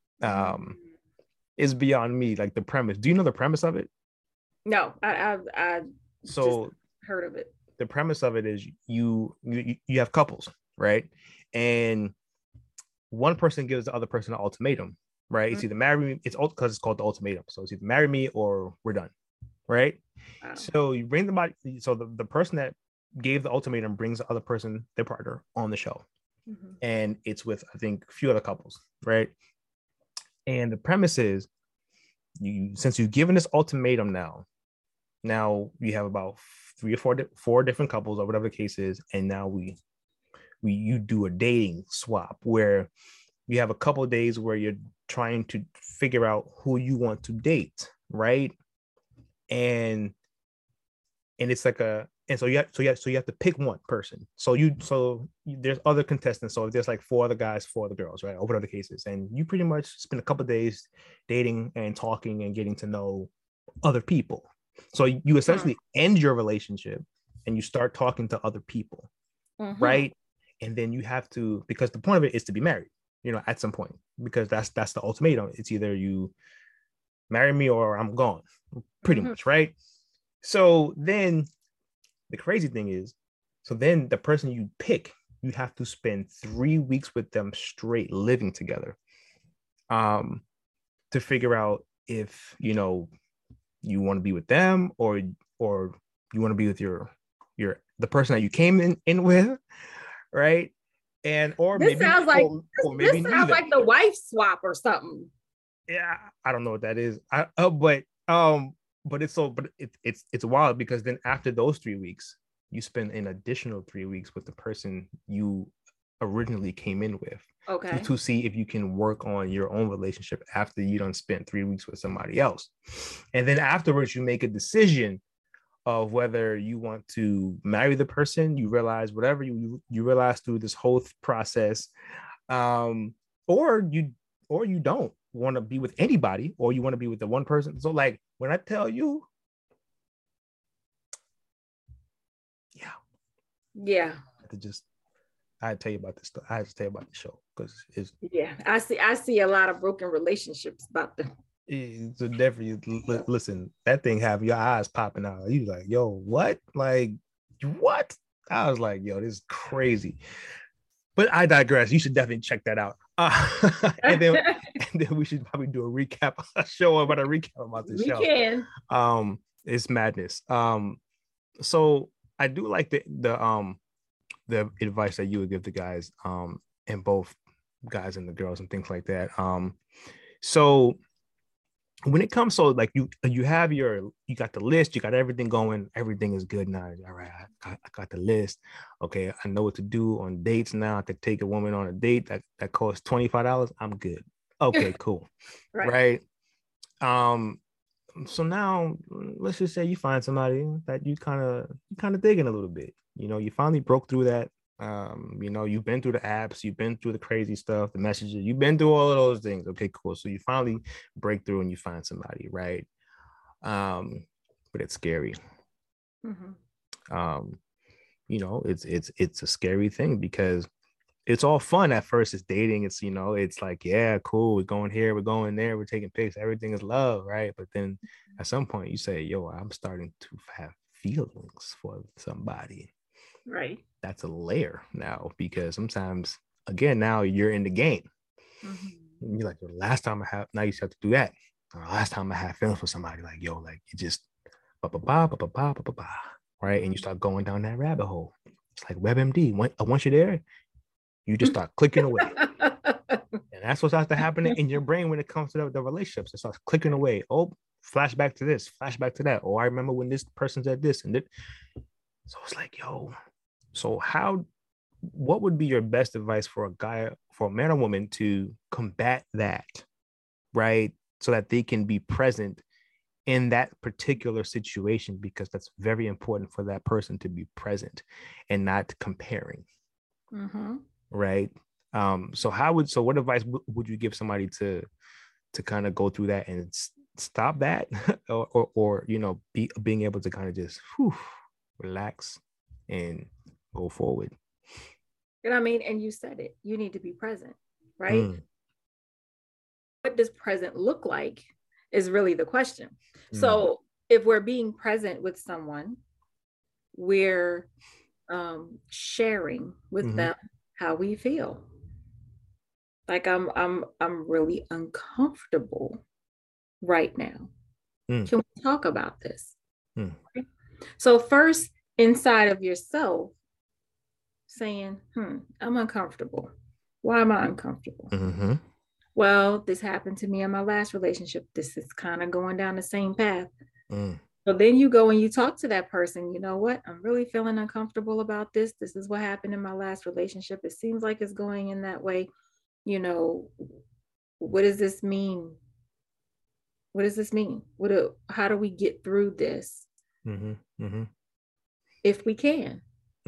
Is beyond me. Like the premise. Do you know the premise of it? No, I so just heard of it. The premise of it is you have couples, right? And one person gives the other person an ultimatum, right? It's either marry me, because it's called The Ultimatum. So it's either marry me or we're done, right? Wow. So you bring the so the person that gave the ultimatum brings the other person, their partner, on the show. And it's with, I think, a few other couples, right? And the premise is, since you've given this ultimatum, now you have about 3 or 4 different couples or whatever the case is, and now you do a dating swap where you have a couple of days where you're trying to figure out who you want to date, right? And it's like so you have to pick one person. So there's other contestants. So there's like 4 other guys, 4 other girls, right? Or whatever the case is. And you pretty much spend a couple of days dating and talking and getting to know other people. So you essentially end your relationship and you start talking to other people, right? And then you have to, because the point of it is to be married, at some point, because that's the ultimatum. It's either you marry me or I'm gone, pretty much, right? So then the crazy thing is, so then the person you pick, you have to spend 3 weeks with them straight living together, to figure out if, you want to be with them or you want to be with the person that you came in with, right? And this sounds like the wife swap or something. Yeah, I don't know what that is. But it's wild, because then after those 3 weeks, you spend an additional 3 weeks with the person you originally came in with. Okay. To see if you can work on your own relationship after you done spent 3 weeks with somebody else. And then afterwards, you make a decision of whether you want to marry the person. You realize whatever you realize through this whole process, or you don't want to be with anybody, or you want to be with the one person. So like when I tell you, yeah, to just I tell you about this stuff. I have to tell you about the show because Yeah, I see a lot of broken relationships about them. so definitely listen. That thing have your eyes popping out. You like, yo, what? Like, what? I was like, yo, this is crazy. But I digress. You should definitely check that out. And then we should probably do a recap, a show about a recap about the We show. can. It's madness. So I do like the advice that you would give the guys, and both guys and the girls and things like that. So when it comes, so like you got the list, you got everything going, everything is good now. All right, I got the list. Okay, I know what to do on dates now. I could take a woman on a date that costs $25. I'm good. Okay, cool. Right. So now let's just say you find somebody that you kind of digging a little bit. You finally broke through that. You've been through the apps, you've been through the crazy stuff, the messages, you've been through all of those things. Okay, cool. So you finally break through and you find somebody, right? But it's scary. Mm-hmm. It's a scary thing because it's all fun at first. It's dating. It's like, yeah, cool. We're going here, we're going there, we're taking pics. Everything is love, right? But then at some point you say, yo, I'm starting to have feelings for somebody. Right. That's a layer now, because sometimes, again, now you're in the game. Mm-hmm. You're like, the last time now you have to do that. Last time I had feelings for somebody, like, yo, like you just, right? And you start going down that rabbit hole. It's like WebMD. Once you're there, you just start clicking away. And that's what starts to happen in your brain when it comes to the relationships. It starts clicking away. Oh, flashback to this, flashback to that. Oh, I remember when this person said this and that. So it's like, yo, so what would be your best advice for a man or woman to combat that, right? So that they can be present in that particular situation, because that's very important for that person to be present and not comparing. Mm-hmm. Right. So what advice would you give somebody to kind of go through that and stop that, or being able to kind of just relax and go forward? And you said it, you need to be present, right? What does present look like is really the question. So if we're being present with someone, we're sharing with them how we feel. Like I'm really uncomfortable right now. Can we talk about this? Okay. So first, inside of yourself, saying, I'm uncomfortable. Why am I uncomfortable? Mm-hmm. Well, this happened to me in my last relationship. This is kind of going down the same path. So then you go and you talk to that person. You know what? I'm really feeling uncomfortable about this. This is what happened in my last relationship. It seems like it's going in that way. What does this mean? What does this mean? How do we get through this? If we can.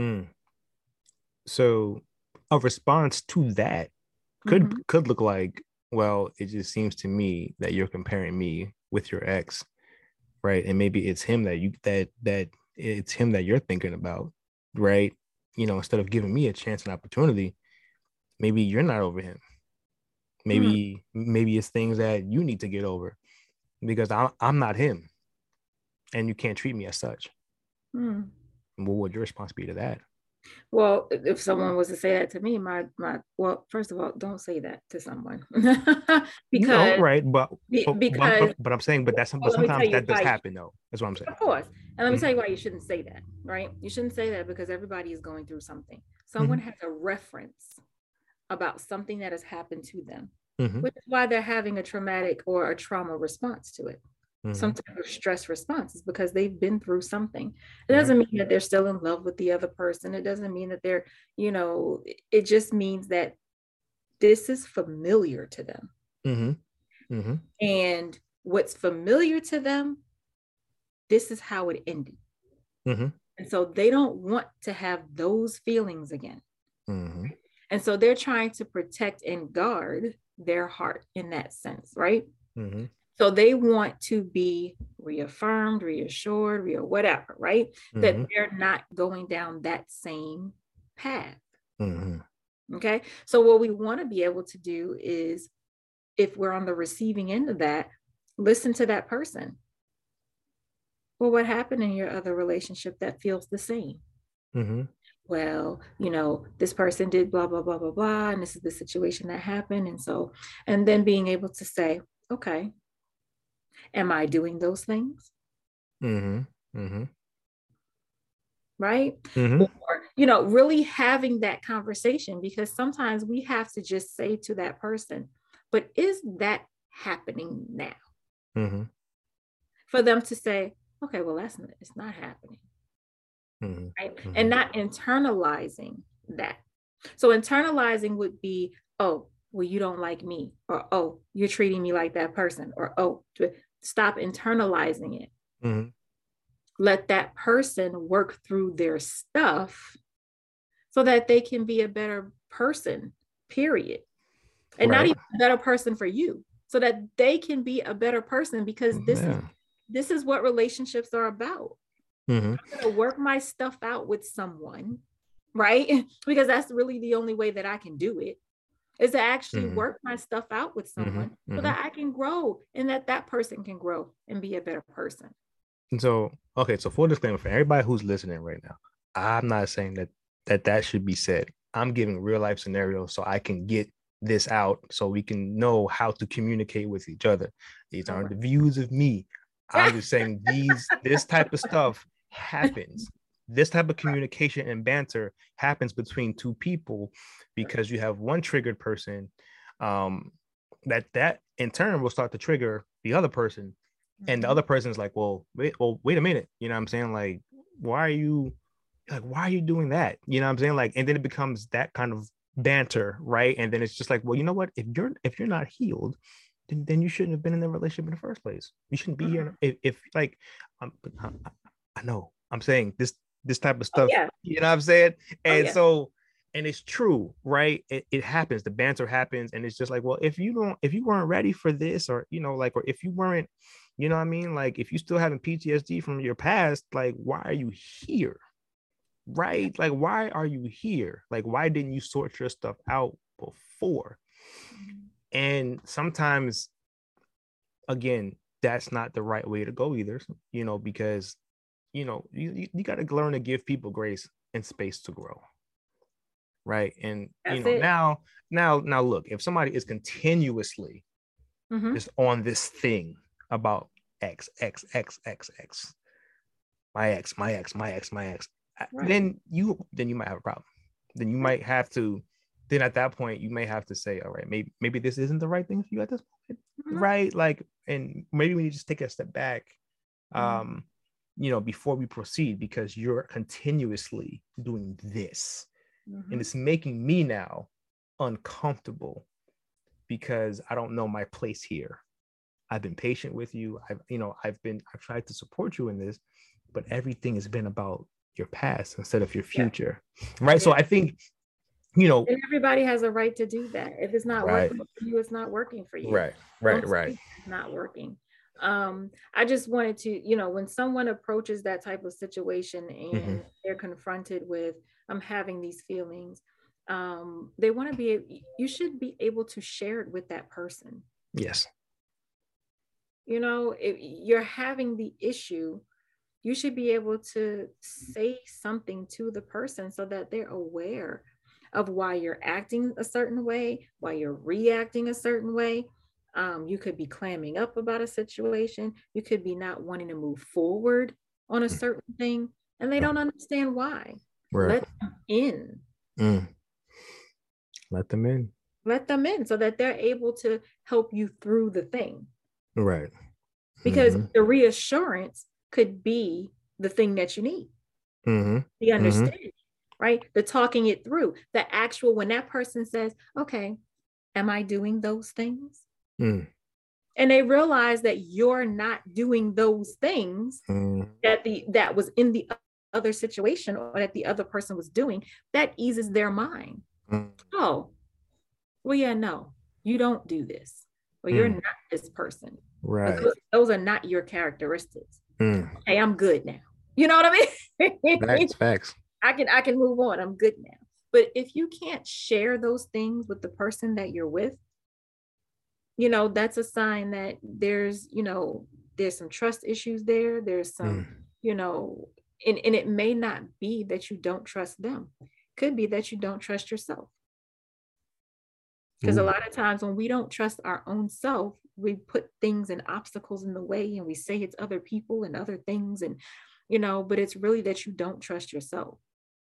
So a response to that could look like, well, it just seems to me that you're comparing me with your ex, right? And maybe it's him that it's him that you're thinking about, right? Instead of giving me a chance and opportunity, maybe you're not over him. Maybe it's things that you need to get over, because I'm not him, and you can't treat me as such. What would your response be to that? Well, if someone was to say that to me, well, first of all, don't say that to someone. Because right, but I'm saying, but sometimes that does happen, though. That's what I'm saying. Of course. And let me tell you why you shouldn't say that, right? You shouldn't say that because everybody is going through something. Someone has a reference about something that has happened to them, which is why they're having a traumatic or a trauma response to it. Some type of stress response is because they've been through something. It doesn't mean that they're still in love with the other person. It doesn't mean that they're, it just means that this is familiar to them. And what's familiar to them, this is how it ended. And so they don't want to have those feelings again. And so they're trying to protect and guard their heart in that sense, right? So they want to be reaffirmed, reassured, whatever, right? That they're not going down that same path. Mm-hmm. Okay. So what we want to be able to do is, if we're on the receiving end of that, listen to that person. Well, what happened in your other relationship that feels the same? Mm-hmm. Well, this person did blah, blah, blah, blah, blah, and this is the situation that happened. And then being able to say, okay, am I doing those things? Mm-hmm. Mm-hmm. Right? Mm-hmm. Or, really having that conversation, because sometimes we have to just say to that person, but is that happening now? Mm-hmm. For them to say, okay, well, it's not happening. Mm-hmm. Right? Mm-hmm. And not internalizing that. So internalizing would be, oh, well, you don't like me, or oh, you're treating me like that person, or oh, stop internalizing it. Mm-hmm. Let that person work through their stuff so that they can be a better person, period. And not Right. even a better person for you, so that they can be a better person, because Yeah. this is what relationships are about. Mm-hmm. I'm going to work my stuff out with someone, right? Because that's really the only way that I can do it, is to actually Mm-hmm. work my stuff out with Mm-hmm. someone so Mm-hmm. that I can grow, and that person can grow and be a better person. And so, okay, so full disclaimer for everybody who's listening right now, I'm not saying that should be said. I'm giving real life scenarios so I can get this out so we can know how to communicate with each other. These aren't the views of me. I'm just saying this type of stuff happens. This type of communication and banter happens between two people because you have one triggered person, that in turn will start to trigger the other person, and the other person's like, well, wait a minute, you know what I'm saying? Like, why are you doing that? You know what I'm saying? Like, and then it becomes that kind of banter, right? And then it's just like, well, you know what? If you're not healed, then you shouldn't have been in the relationship in the first place. You shouldn't be here. If like, I know I'm saying this type of stuff, Yeah. you know what I'm saying? And Yeah. so, and it's true, right? It happens. The banter happens, and it's just like, well, if you weren't ready for this, or like, or if you weren't, you know what I mean? Like, if you still having PTSD from your past, like, why are you here? Right? Like, why are you here? Like, why didn't you sort your stuff out before? And sometimes, again, that's not the right way to go either, because, you got to learn to give people grace and space to grow. Right. And, That's it. now, look, if somebody is continuously just on this thing about X, X, X, X, X, my ex, my ex, my ex, my ex, right, then you might have a problem. Then you might have to, then at that point, you may have to say, all right, maybe this isn't the right thing for you at this point. Right. Like, and maybe we need to just take a step back, before we proceed, because you're continuously doing this. And it's making me now uncomfortable because I don't know my place here. I've been patient with you. I've tried to support you in this, but everything has been about your past instead of your future. Right. Yeah. So I think, and everybody has a right to do that. If it's not working for you, it's not working for you. Right. It's not working. I just wanted to, when someone approaches that type of situation and they're confronted with, I'm having these feelings, they want to you should be able to share it with that person. Yes. If you're having the issue, you should be able to say something to the person so that they're aware of why you're acting a certain way, why you're reacting a certain way. You could be clamming up about a situation. You could be not wanting to move forward on a certain thing, and they don't understand why. Let them in. Let them in. Let them in so that they're able to help you through the thing. Right. Because the reassurance could be the thing that you need. The understanding, right? The talking it through. The actual, when that person says, okay, am I doing those things? And they realize that you're not doing those things that was in the other situation or that the other person was doing, that eases their mind. Oh, well, yeah, no, you don't do this. Well, you're not this person. Right. Those are not your characteristics. Hey, I'm good now. You know what I mean? Facts. I can move on. I'm good now. But if you can't share those things with the person that you're with, that's a sign that there's some trust issues there. There's some, Mm. and it may not be that you don't trust them. Could be that you don't trust yourself. Because a Ooh. lot of times when we don't trust our own self, we put things and obstacles in the way and we say it's other people and other things. And, but it's really that you don't trust yourself.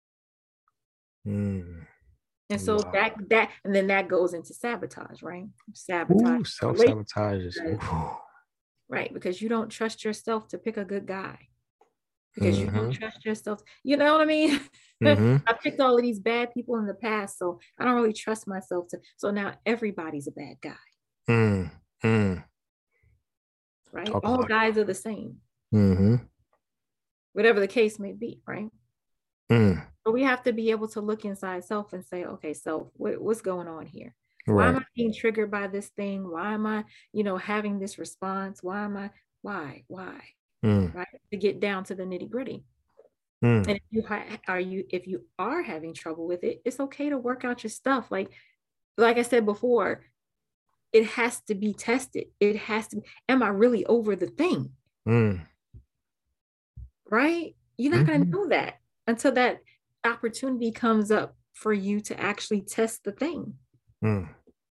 Mm. And so Wow. and then that goes into sabotage, right? Sabotage Ooh, a relationship, self-sabotage is. right? Because you don't trust yourself to pick a good guy. Because you don't Mm-hmm. trust yourself. You know what I mean? Mm-hmm. I picked all of these bad people in the past, so I don't really trust myself to. So now everybody's a bad guy, Mm. Mm. right? Talk All about guys are the same, it. Mm-hmm. whatever the case may be, right? Mm. But we have to be able to look inside self and say, okay, self, what's going on here? Why am Right. I being triggered by this thing? Why am I, having this response? Why am I, why? Mm. Right? To get down to the nitty gritty. Mm. And if you are having trouble with it, it's okay to work out your stuff. Like I said before, it has to be tested. It has to be, am I really over the thing? Mm. Right? You're not going to Mm-hmm. know that until that opportunity comes up for you to actually test the thing. Mm.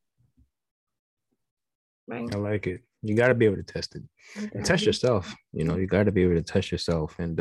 Right? I like it. You got to be able to test it and test yourself. You got to be able to test yourself and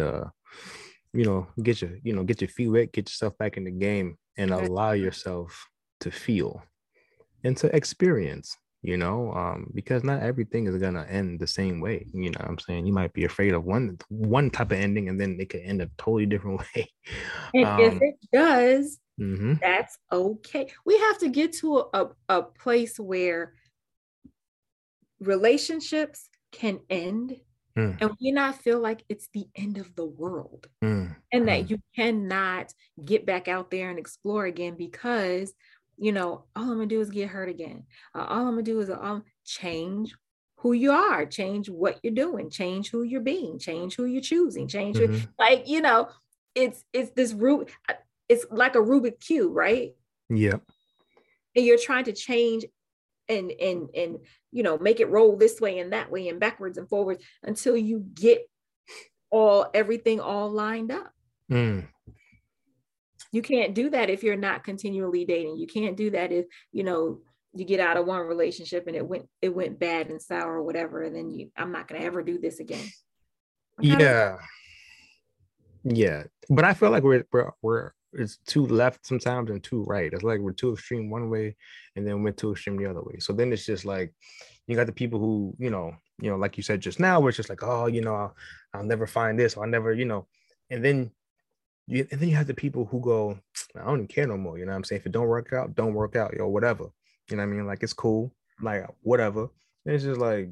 get your feet wet, get yourself back in the game, and allow yourself to feel and to experience. Because not everything is gonna end the same way. You know what I'm saying? You might be afraid of one type of ending, and then it could end a totally different way. And if it does, Mm-hmm. that's okay. We have to get to a place where relationships can end Mm. and we not feel like it's the end of the world. Mm. And that Mm. you cannot get back out there and explore again because, all I'm gonna do is get hurt again. All I'm gonna do is change who you are, change what you're doing, change who you're being, change who you're choosing, Mm-hmm. it's this root. It's like a Rubik cube, right? Yep. And you're trying to change and make it roll this way and that way and backwards and forwards until you get everything all lined up. Mm. You can't do that if you're not continually dating. You can't do that if you get out of one relationship and it went bad and sour or whatever, and then I'm not going to ever do this again. Yeah. Yeah, but I feel like we're it's two left sometimes and two right. It's like we're too extreme one way, and then we're too extreme the other way. So then it's just like you got the people who like you said just now, where it's just like, oh, I'll never find this, or I never, and then you have the people who go, I don't even care no more. You know what I'm saying? If it don't work out, don't work out, whatever. You know what I mean? Like it's cool, like whatever. And it's just like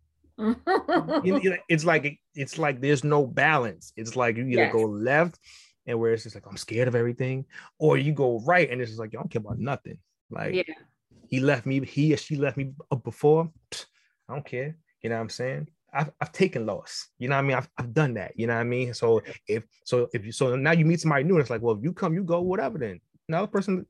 it's like there's no balance. It's like you either Yes. go left and where it's just like I'm scared of everything, or you go right and it's just like I don't care about nothing. Like Yeah. he or she left me up before. I don't care. You know what I'm saying? I've taken loss. You know what I mean? I've done that. You know what I mean? So so now you meet somebody new and it's like, well, if you come, you go, whatever. Then another person,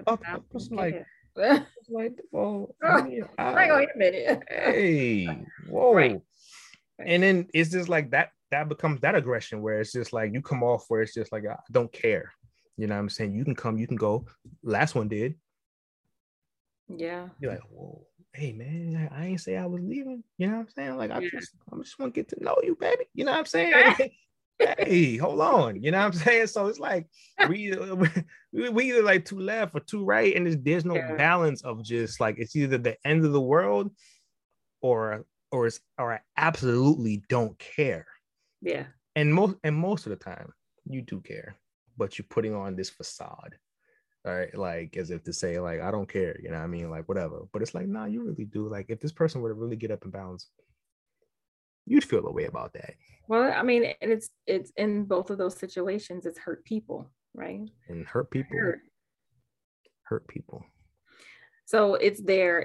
like, well, I mean, Hang on a minute. hey, Right. whoa. And then it's just like that becomes that aggression where it's just like you come off where it's just like I don't care. You know what I'm saying? You can come, you can go. Last one did. Yeah. You're like, whoa, hey man, I ain't say I was leaving. You know what I'm saying? Like I just want to get to know you, baby. You know what I'm saying? Hey, hold on. You know what I'm saying? So it's like we either like two left or two right, and there's no balance of just like it's either the end of the world or I absolutely don't care. Yeah. And most of the time you do care, but you're putting on this facade. All right, like as if to say, like, I don't care, you know what I mean? Like whatever. But it's like, nah, you really do. Like if this person were to really get up and bounce, you'd feel a way about that. Well, I mean, and it's in both of those situations, it's hurt people, right? And hurt people. Hurt people. So it's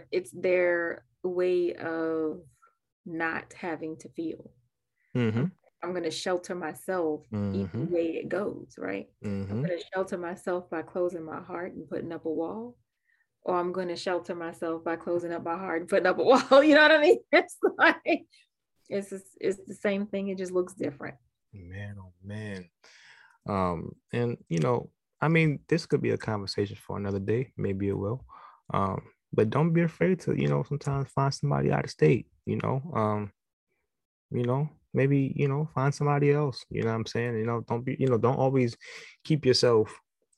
their way of not having to feel. Mm-hmm. I'm going to shelter myself either Mm-hmm. way it goes, right? I'm Mm-hmm. going to shelter myself by closing my heart and putting up a wall, or I'm going to shelter myself by closing up my heart and putting up a wall. You know what I mean? It's like, it's the same thing. It just looks different. Man, oh man. And I mean, this could be a conversation for another day. Maybe it will. But don't be afraid to, sometimes find somebody out of state, maybe, find somebody else. You know what I'm saying? Don't be, don't always keep yourself,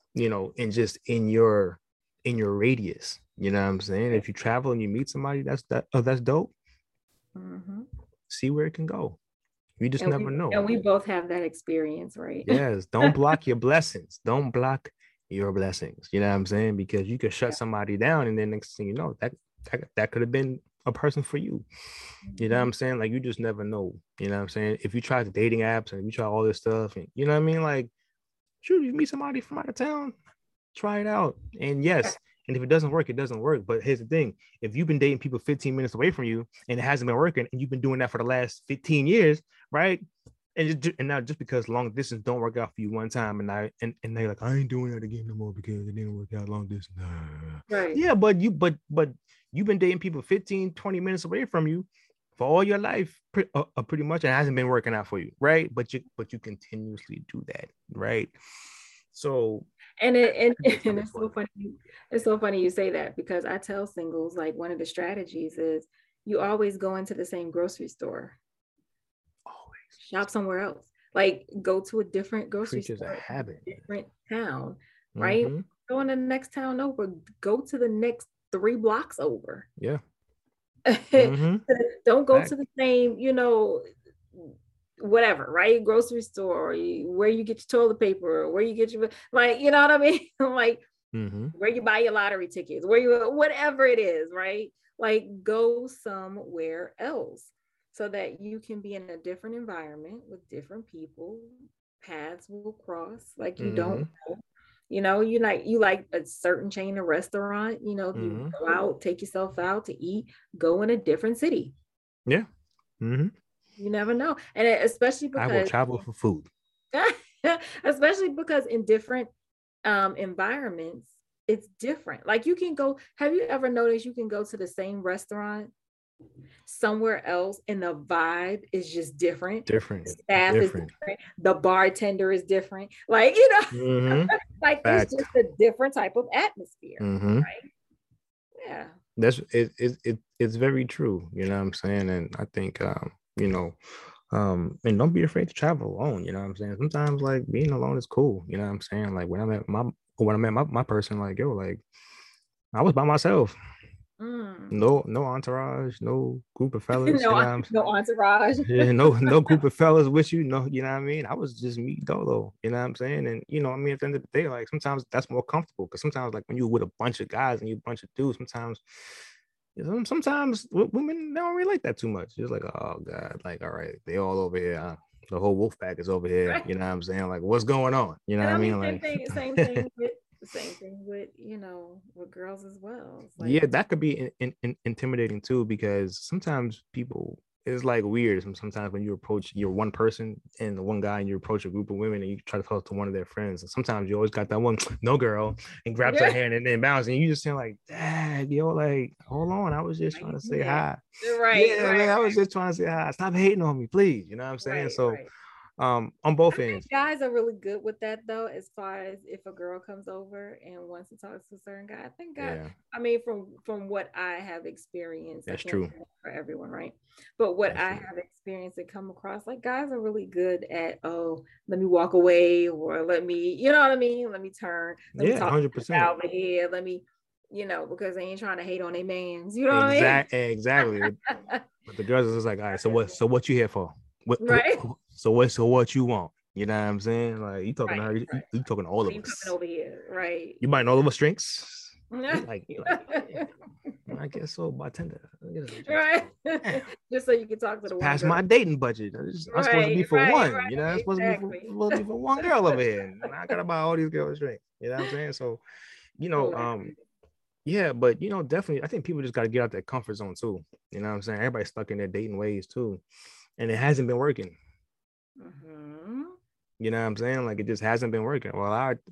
in your radius. You know what I'm saying? If you travel and you meet somebody, that's dope. Mm-hmm. See where it can go. You just And never we know. and we both have that experience, right? Yes, don't block your blessings. Don't block your blessings. You know what I'm saying? Because you could shut Yeah. somebody down, and then next thing you know, that could have been a person for you. You know what Mm-hmm. I'm saying? Like you just never know. You know what I'm saying? If you try the dating apps and you try all this stuff, and you know what I mean, like, sure, you meet somebody from out of town, try it out. And yes, and if it doesn't work, it doesn't work. But here's the thing: if you've been dating people 15 minutes away from you and it hasn't been working, and you've been doing that for the last 15 years, right? And now just because long distance don't work out for you one time, and they're like, I ain't doing that again no more because it didn't work out long distance. Right. Yeah, but you've been dating people 15, 20 minutes away from you for all your life, pretty much, and it hasn't been working out for you, right? But you continuously do that, right? So And I think it's and something it's for so funny. It's so funny you say that, because I tell singles, like, one of the strategies is you always go into the same grocery store, always shop somewhere else. Like, go to a different grocery creatures of store in habit. a different town, right? Mm-hmm. Go in the next town over, go to the next 3 blocks over. Yeah. Mm-hmm. Don't go Fact. to the same, whatever, right? Grocery store, or where you get your toilet paper, or where you get your, like, you know what I mean? Like, Mm-hmm. where you buy your lottery tickets, where you, whatever it is, right? Like, go somewhere else so that you can be in a different environment with different people. Paths will cross, like, you don't Mm-hmm. know. You like a certain chain of restaurant, you Mm-hmm. go out, take yourself out to eat, go in a different city. Yeah. Mm-hmm. You never know. And especially I will because travel for food. especially because in different environments, it's different. Like, you can go, have you ever noticed you can go to the same restaurant somewhere else and the vibe is just different? Different. The staff is Different. different, the bartender is different. Like, Mm-hmm. like, it's Fact. just a different type of atmosphere, Mm-hmm. right? Yeah. That's it's very true. You know what I'm saying? And I think and don't be afraid to travel alone. You know what I'm saying? Sometimes like being alone is cool. You know what I'm saying? Like when I met my person, like yo, like I was by myself. Mm. No entourage, no group of fellas, you know No, what I'm no entourage. yeah, no group of fellas with you, no, you know what I mean? I was just me dolo, you know what I'm saying? And I mean, at the end of the day, like sometimes that's more comfortable because sometimes like when you're with a bunch of guys and you a bunch of dudes, sometimes women they don't really like that too much. It's like, oh God, like all right, they all over here. The whole wolf pack is over here. Right. You know what I'm saying? Like, what's going on? You know And what I I mean, mean? same Like, thing, same thing with with girls as well. It's like, yeah, that could be intimidating too because sometimes people it's like weird. Sometimes when you approach you're one person and the one guy and you approach a group of women and you try to talk to one of their friends. And sometimes you always got that one no girl and grabs her yeah, hand and then bounces and you just saying like, Dad, like hold on, I was just why trying you to do say that? hi. Right, Yeah, man, right, I was just trying to say hi. Stop hating on me, please. You know what I'm saying? right, So right. on both I think ends. guys are really good with that, though, as far as if a girl comes over and wants to talk to a certain guy. I think guys, Yeah, I mean, from what I have experienced, I that's can't true. say for everyone, right? But what That's I true. have experienced and come across, like, guys are really good at, oh, let me walk away, or let me, you know what I mean? Let me turn, let me Yeah, talk to the guy 100%. over here, let me, because they ain't trying to hate on their mans, you know what I mean? Exactly. But the girls is just like, all right, so what you here for? What Right, so what you want? You know what I'm saying? Like you talking to right, her, you, right. you talking to all Why of you coming us. over here? Right. You buying all of us drinks? You right. like, you like, yeah, I guess so, bartender. Get us some drinks. Damn, Just so you can talk to it's the one past girl. my dating budget. I'm supposed to Right, be for right, one, right. it's Exactly. supposed to be for one girl over here. And I gotta buy all these girls drinks. You know what I'm saying? So, you know, um, Hilarious. yeah, but definitely I think people just gotta get out their comfort zone too. You know what I'm saying? Everybody's stuck in their dating ways too. And it hasn't been working. Mm-hmm. You know what I'm saying? Like it just hasn't been working. Well,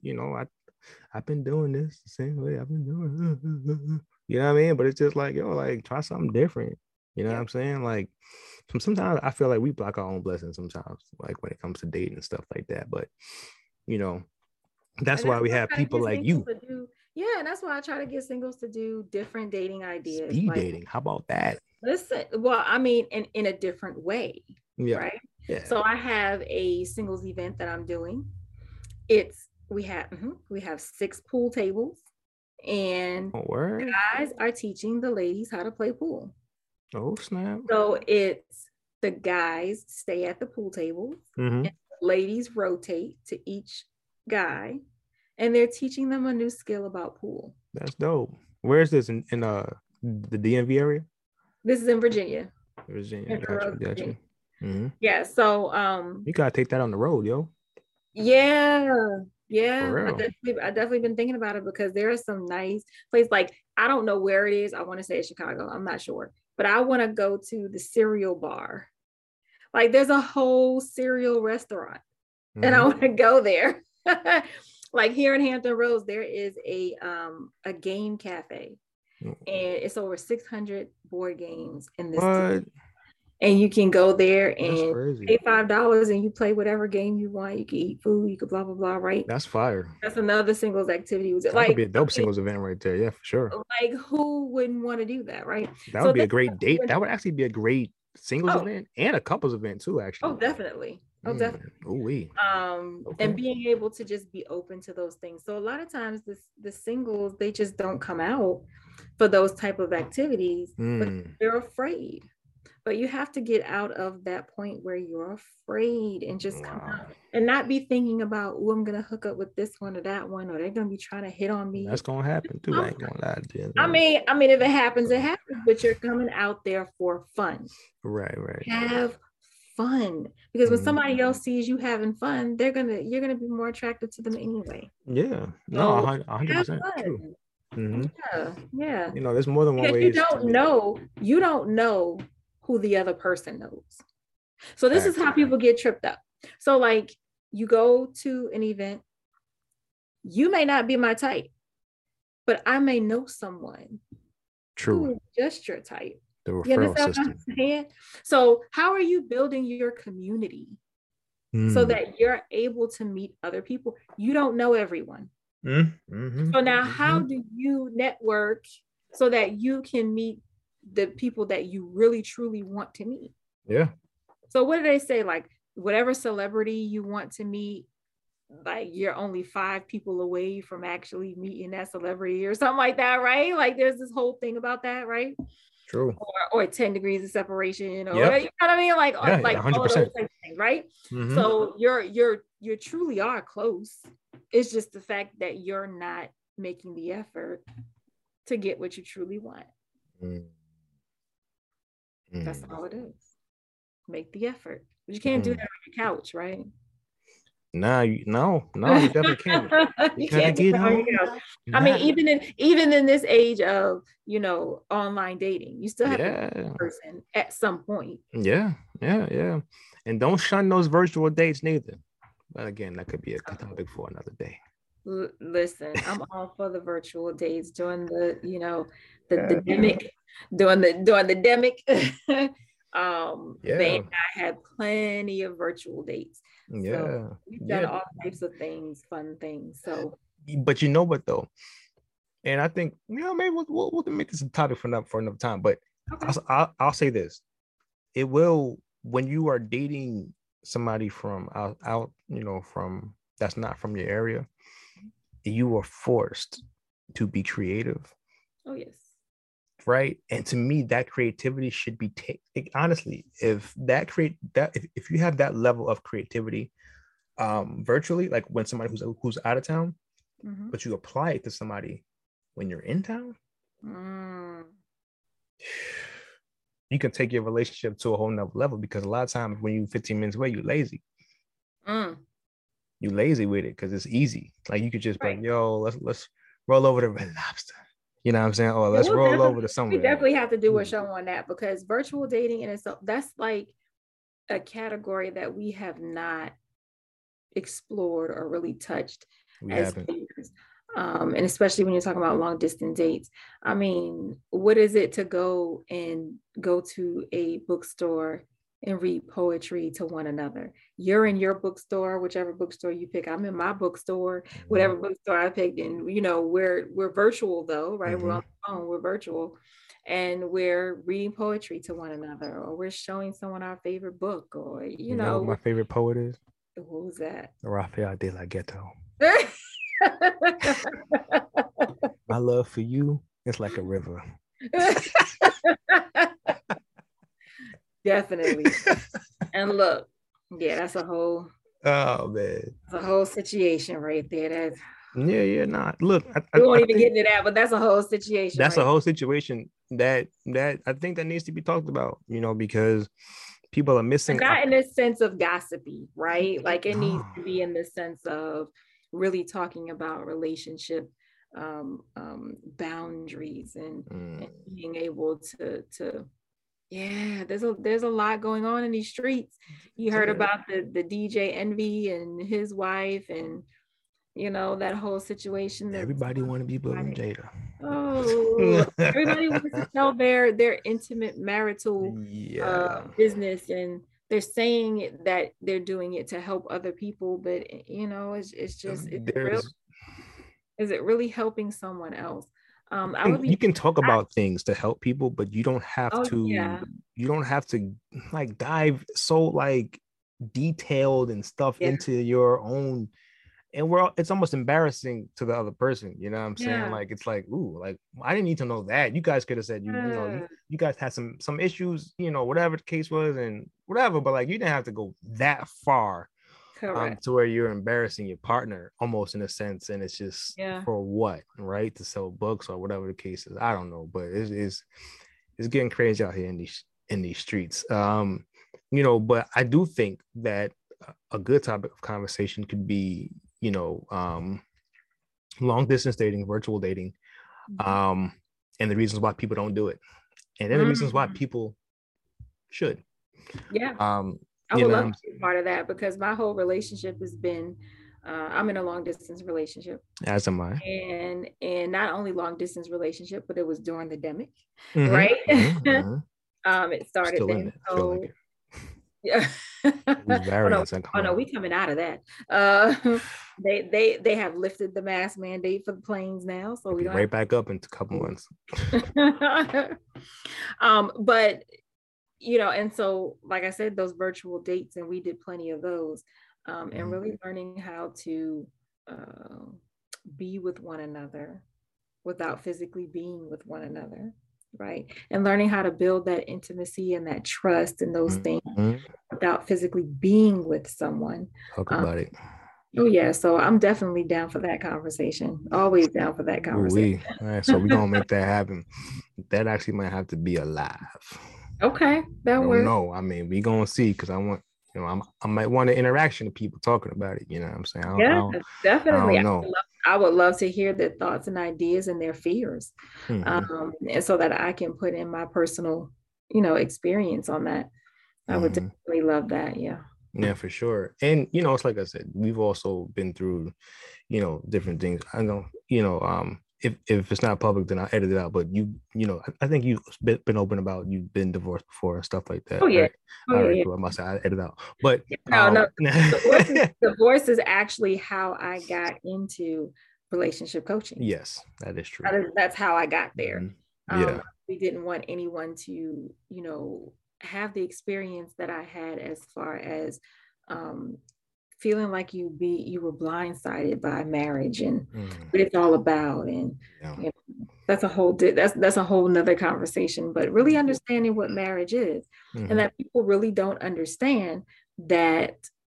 I've been doing this the same way I've been doing. You know what I mean? But it's just like, yo, like try something different. You know what Yep. I'm saying? Like sometimes I feel like we block our own blessings sometimes, like when it comes to dating and stuff like that. But you know, that's And why that's we why I have try to people get like singles you. to do, yeah, and that's why I try to get singles to do different dating ideas. Speed Like, dating. How about that? listen, well, I mean, in a different way, Yeah. right? Yeah. So I have a singles event that I'm doing. It's we have 6 pool tables, and Oh, word. guys are teaching the ladies how to play pool. Oh, snap. So it's the guys stay at the pool tables, Mm-hmm. and the ladies rotate to each guy, and they're teaching them a new skill about pool. That's dope. Where is this in the DMV area? This is in Virginia, Virginia. Hampton Got you. Roads, Got Virginia. you. Mm-hmm. Yeah. So You gotta take that on the road, yo. yeah, For yeah. real. I definitely been thinking about it because there are some nice places. Like I don't know where it is. I want to say it's Chicago. I'm not sure, but I want to go to the cereal bar. Like there's a whole cereal restaurant, and I Mm-hmm. want to go there. Like here in Hampton Roads, there is a game cafe, and it's over 600 board games in this. What? And you can go there That's and crazy. pay $5 and you play whatever game you want. You can eat food, you could blah blah blah, right? That's fire. That's another singles activity. Was it That could be like a dope singles event right there. Yeah, for sure. like who wouldn't want to do that, right? That would So be this a great date. That would actually be a great singles oh event and a couples event too, oh actually. definitely. Oh definitely. Oh, we. And Okay. being able to just be open to those things. So a lot of times the singles, they just don't come out for those type of activities, but Mm. they're afraid. But you have to get out of that point where you're afraid and just come Wow. out and not be thinking about, oh, I'm gonna hook up with this one or that one, or they're gonna be trying to hit on That's me. gonna happen too. I ain't gonna lie to you. I mean, if it happens, it happens, but you're coming out there for fun. Right, right. Have fun. Because when Mhm. somebody else sees you having fun, you're gonna be more attracted to them anyway. Yeah. No, So a hundred have percent true. fun. Hmm. Yeah, yeah. You know, there's more than one Because ways to meet. you don't know who the other person knows. So this is Facts. how people get tripped up. So like you go to an event, you may not be my type, but I may know someone True. who is just your type. The You referral understand what I'm system. saying? So how are you building your community so that you're able to meet other people? You don't know everyone. Mm-hmm. So now how do you network so that you can meet the people that you really truly want to meet? Yeah. So what do they say? Like whatever celebrity you want to meet, like you're only 5 people away from actually meeting that celebrity or something like that, right? Like there's this whole thing about that, right? True. Or 10 degrees of separation, or Yep. you know what I mean? Like Yeah, like all of those 100%. types of things, right? Mm-hmm. So you truly are close. It's just the fact that you're not making the effort to get what you truly want. Mm-hmm. That's all it is. Make the effort. But you can't do that on your couch, right? Nah, no, you definitely can't. You Gotta can't do get that on home. your couch. I mean, even in this age of online dating, you still have to be Yeah. a person at some point. Yeah. And don't shun those virtual dates neither. But again, that could be a topic for another day. Listen, I'm all for the virtual dates during the the demic, during the demic. They I had plenty of virtual dates. So we've done all types of things, fun things. So, but you know what though, and I think maybe we'll make this a topic for another time. But okay. I'll say this: it will, when you are dating somebody from out from that's not from your area, you are forced to be creative. Oh yes. Right. And to me, that creativity should be honestly, if if you have that level of creativity virtually, like when somebody who's out of town, but you apply it to somebody when you're in town, you can take your relationship to a whole nother level, because a lot of times when you're 15 minutes away, you're lazy. You're lazy with it because it's easy. Like you could just be like, yo, let's roll over to Red Lobster. You know what I'm saying? Or let's roll over to somewhere. We definitely have to do a show on that, because virtual dating in itself, that's like a category that we have not explored or really touched We as haven't. peers. And especially when you're talking about long distance dates. I mean, what is it to go to a bookstore and read poetry to one another? You're in your bookstore, whichever bookstore you pick. I'm in my bookstore, whatever bookstore I picked. And we're virtual though, right? We're on the phone, we're virtual. And we're reading poetry to one another, or we're showing someone our favorite book, or You know what my favorite poet is? who's that? Rafael de la Ghetto. My love for you is like a river. Definitely. And look, yeah, that's a whole situation right there. That's Look, we won't even get into that, but that's a whole situation. That's a whole situation that I think that needs to be talked about, because people are missing. And not in the sense of gossipy, right? Like it needs to be in the sense of really talking about relationship boundaries and being able to there's a lot going on in these streets. You heard about the DJ Envy and his wife, and that whole situation. Everybody want to be Bill and Jada. Oh, everybody wants to tell their intimate marital business, and they're saying that they're doing it to help other people, but it's just is it really helping someone else? You can talk about things to help people, but you don't have to. Yeah. You don't have to like dive so like detailed and stuff into your own. And it's almost embarrassing to the other person. You know what I'm saying? Like it's like, ooh, like I didn't need to know that. You guys could have said you guys had some issues, whatever the case was and whatever. But like you didn't have to go that far. To where you're embarrassing your partner almost in a sense, and it's just for what, right? To sell books or whatever the case is. I don't know, but it's getting crazy out here in these streets. But I do think that a good topic of conversation could be, long distance dating, virtual dating, and the reasons why people don't do it, and then the reasons why people should. Yeah. I would love to be part of that, because my whole relationship has been, I'm in a long distance relationship. As am I. And not only long distance relationship, but it was during the pandemic, right? It started Still then. So, yeah. Oh no, we coming out of that. They have lifted the mask mandate for the planes now, so we don't back up in a couple months. But and so, like I said, those virtual dates, and we did plenty of those, and really learning how to be with one another without physically being with one another, right? And learning how to build that intimacy and that trust and those things without physically being with someone. Talk about it. Oh yeah, so I'm definitely down for that conversation. Always down for that conversation. All right, so we're gonna make that happen. That actually might have to be alive. Okay, that works. No, I mean, we gonna see, because I want, I might want an interaction of people talking about it. You know what I'm saying? Definitely. I don't know. I would love to hear their thoughts and ideas and their fears, and so that I can put in my personal, experience on that. I would definitely love that. Yeah. Yeah, for sure. And it's like I said, we've also been through, different things. I know, if it's not public, then I'll edit it out. But I think you've been open about you've been divorced before and stuff like that. Oh yeah. Right? All right, cool. I must say I edit out. But no. Divorce is actually how I got into relationship coaching. Yes, that is true. That's how I got there. We didn't want anyone to, have the experience that I had, as far as feeling like you were blindsided by marriage and what it's all about, and that's a whole nother conversation. But really understanding what marriage is, and that people really don't understand that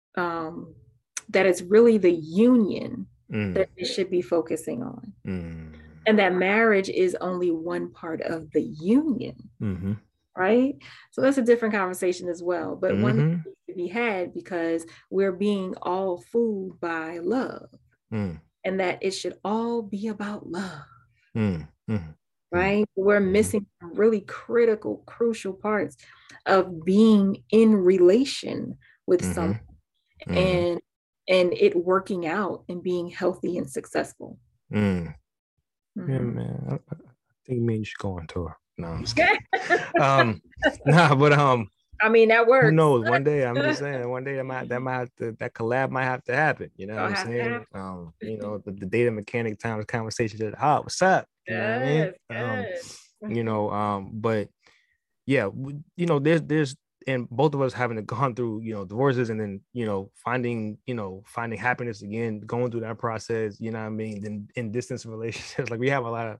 that it's really the union that they should be focusing on, and that marriage is only one part of the union. Right? So that's a different conversation as well, but one that needs to be had, because we're being all fooled by love, and that it should all be about love. right? We're missing really critical, crucial parts of being in relation with someone and it working out and being healthy and successful. Yeah, man. I think me and you should go on tour. No, I'm just kidding. But I mean, that works. Who knows? One day, I'm just saying, one day that collab might have to happen. You know what I'm saying? You know, the data mechanic times conversation just, what's up? You know what I mean? You know, but yeah, you know, there's and both of us having gone through, you know, divorces and then, you know, finding happiness again, going through that process, you know what I mean? Then in distance relationships, like we have a lot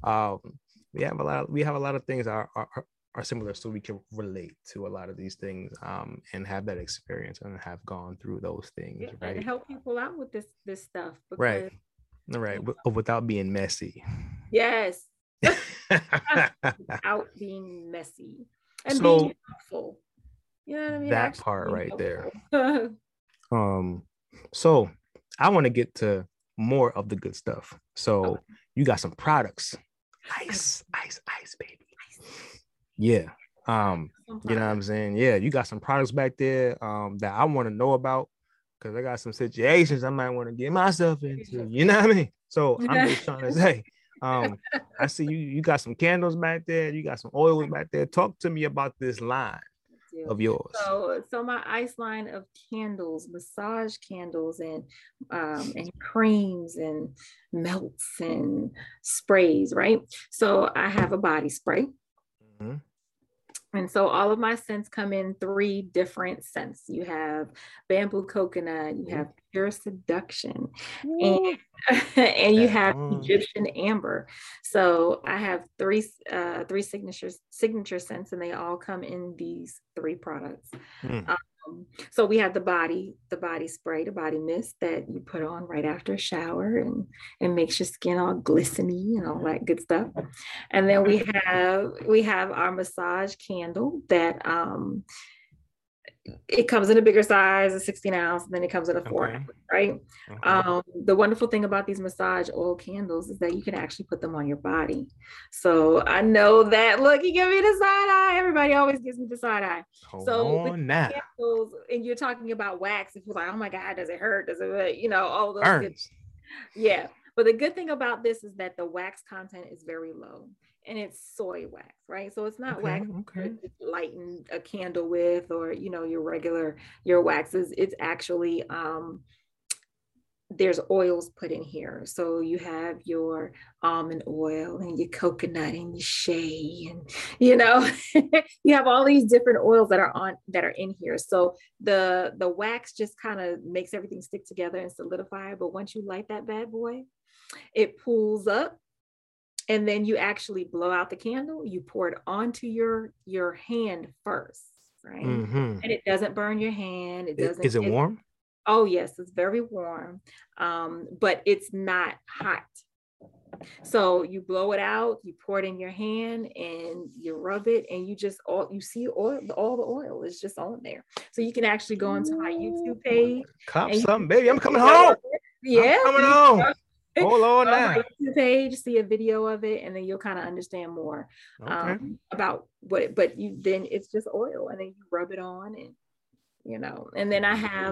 of things are similar, so we can relate to a lot of these things and have that experience and have gone through those things, right? And help people out with this stuff. Right. Without being messy. Yes. Without being messy and being helpful. You know what I mean? That part right there. So I want to get to more of the good stuff. So you got some products. Ice, baby. Yeah. You know what I'm saying? Yeah, you got some products back there that I want to know about because I got some situations I might want to get myself into. You know what I mean? So I'm just trying to say, I see you got some candles back there, you got some oils back there. Talk to me about this line of yours. So my ice line of candles, massage candles, and creams and melts and sprays, right? So I have a body spray. And so all of my scents come in 3 different scents. You have bamboo coconut, you have pure seduction, and you have Egyptian amber. So I have three signature scents, and they all come in these 3 products. So we have the body spray, the body mist that you put on right after a shower and makes your skin all glistening and all that good stuff. And then we have our massage candle that it comes in a bigger size, a 16 ounce, and then it comes in a 4 ounce, right? The wonderful thing about these massage oil candles is that you can actually put them on your body. So I know that, look, you give me the side eye. Everybody always gives me the side eye. Candles, and you're talking about wax, if you're like, oh my God, does it hurt? Does it, you know, all those good. Yeah. But the good thing about this is that the wax content is very low. And it's soy wax, right? So it's not wax to lighten a candle with, or, you know, your waxes. It's actually, there's oils put in here. So you have your almond oil and your coconut and your shea, and, you know, you have all these different oils that are in here. So the wax just kind of makes everything stick together and solidify. But once you light that bad boy, it pulls up. And then you actually blow out the candle, you pour it onto your hand first, right? And it doesn't burn your hand. It doesn't. Is it warm? Oh, yes, it's very warm, but it's not hot. So you blow it out, you pour it in your hand and you rub it, and you see all the oil is just on there. So you can actually go into my YouTube page. Cop something, baby. I'm coming home. Yeah. I'm coming home. Hold on now. Page, see a video of it, and then you'll kind of understand more about what. But then it's just oil, and then you rub it on, and you know. And then I have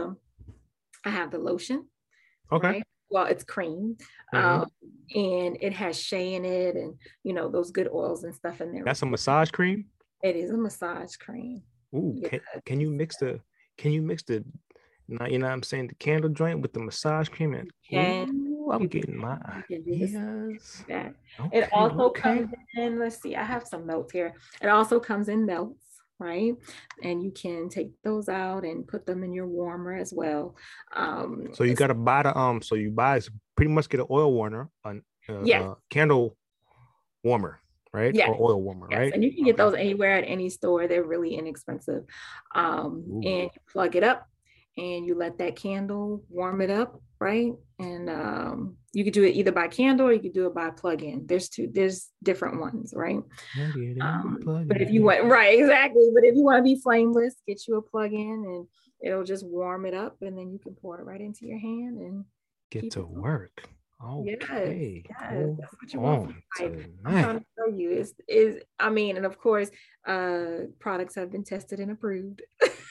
the lotion. Okay. Right? Well, it's cream, and it has shea in it, and you know those good oils and stuff in there. That's a massage cream. It is a massage cream. Ooh, yeah. Can you mix the? You know what I'm saying, the candle joint with the massage cream, and I'm getting my ideas. It also comes in, let's see, I have some notes here. It also comes in melts, right? And you can take those out and put them in your warmer as well. So you gotta buy so you pretty much get an oil warmer, candle warmer, right? Yes. Or oil warmer, right? And you can get those anywhere at any store. They're really inexpensive. And you plug it up, and you let that candle warm it up, right? And you could do it either by candle or you could do it by plug-in. There's different ones, right? But if you want, right, exactly. But if you want to be flameless, get you a plug-in, and it'll just warm it up, and then you can pour it right into your hand and get to work. Yes, Okay. yes, Hold that's what you want from on life. I'm trying tonight. to tell you is I mean, and of course, products have been tested and approved.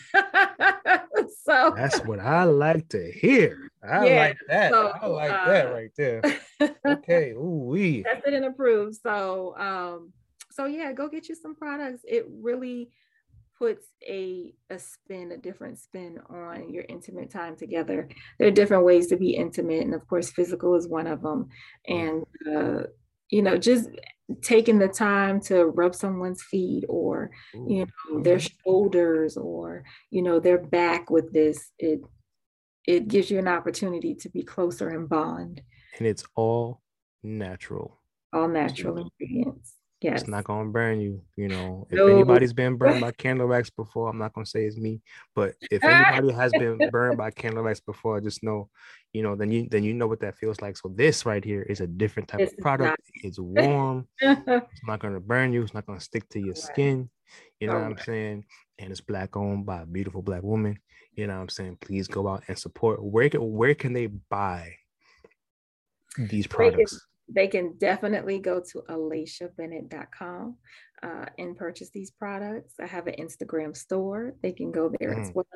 So That's what I like to hear. I yeah, like that. so I like that right there. Okay. Ooh wee. tested and approved. So yeah, go get you some products. It really puts a different spin on your intimate time together. There are different ways to be intimate, and of course, physical is one of them. Mm. And just taking the time to rub someone's feet, or Ooh. their Mhm. shoulders, or their back with this, it gives you an opportunity to be closer and bond. And it's all natural All too. natural ingredients. It's Yes. not gonna burn you. You know, if No. anybody's been burned by candle wax before, I'm not gonna say it's me, but if anybody has been burned by candle wax before, just know, then you know what that feels like. So this right here is a different type This of is not. product. It's warm. It's not gonna burn you. It's not gonna stick to your Correct. skin. You know what I'm Correct. saying? And it's black owned by a beautiful black woman. You know what I'm saying? Please go out and support. Where can they buy these They can products? they can definitely go to aliciabennett.com and purchase these products. I have an Instagram store. They can go there as Mm. well.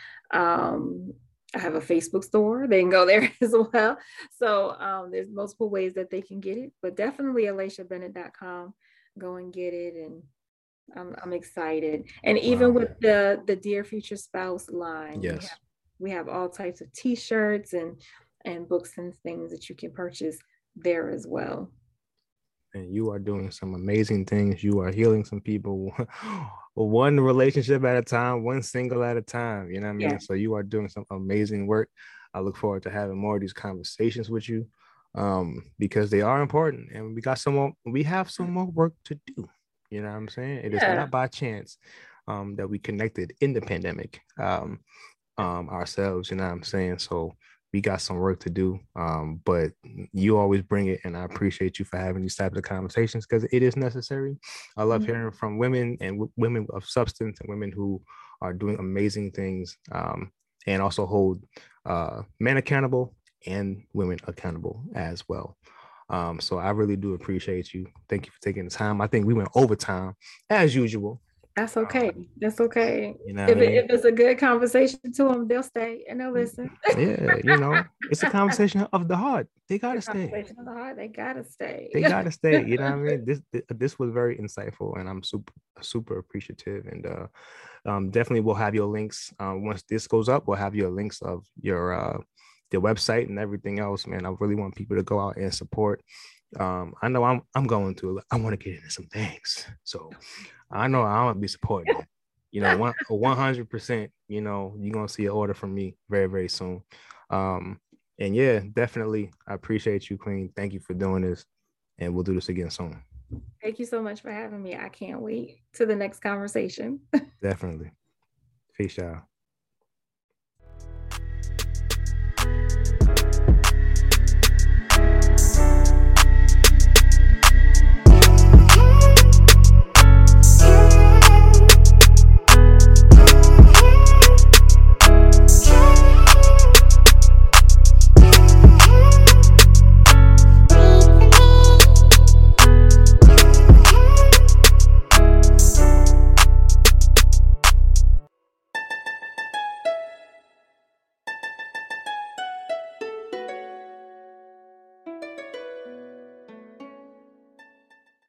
I have a Facebook store. They can go there as well. So there's multiple ways that they can get it, but definitely aliciabennett.com. Go and get it, and I'm excited. And even Wow. with the Dear Future Spouse line, we have Yes. we have all types of T-shirts and books and things that you can purchase there as well. And you are doing some amazing things. You are healing some people one relationship at a time, one single at a time. You know what I Yeah, mean? So you are doing some amazing work. I look forward to having more of these conversations with you, because they are important, and we have some more work to do. You know what I'm saying? It is yeah, not by chance that we connected in the pandemic ourselves. You know what I'm saying? So we got some work to do. But you always bring it, and I appreciate you for having these types of conversations because it is necessary. I love Mhm. hearing from women and women of substance and women who are doing amazing things, and also hold men accountable and women accountable as well. So I really do appreciate you. Thank you for taking the time. I think we went overtime as usual. That's Um, okay. That's okay. you know what If I it, mean? if it's a good conversation to them, they'll stay and they'll listen. Yeah, it's a conversation of the heart. They The gotta stay. conversation of the heart, they gotta stay. They gotta stay. You know what I mean? This was very insightful, and I'm super appreciative. And definitely we'll have your links. Once this goes up, we'll have your links of your website and everything else. Man, I really want people to go out and support. I know I'm going to. I want to get into some things, so I know I want to be supporting that. 100%. You're gonna see an order from me very very soon. Um, and yeah, definitely, I appreciate you, Queen. Thank you for doing this, and we'll do this again soon. Thank you so much for having me. I can't wait to the next conversation. Definitely. Peace, y'all.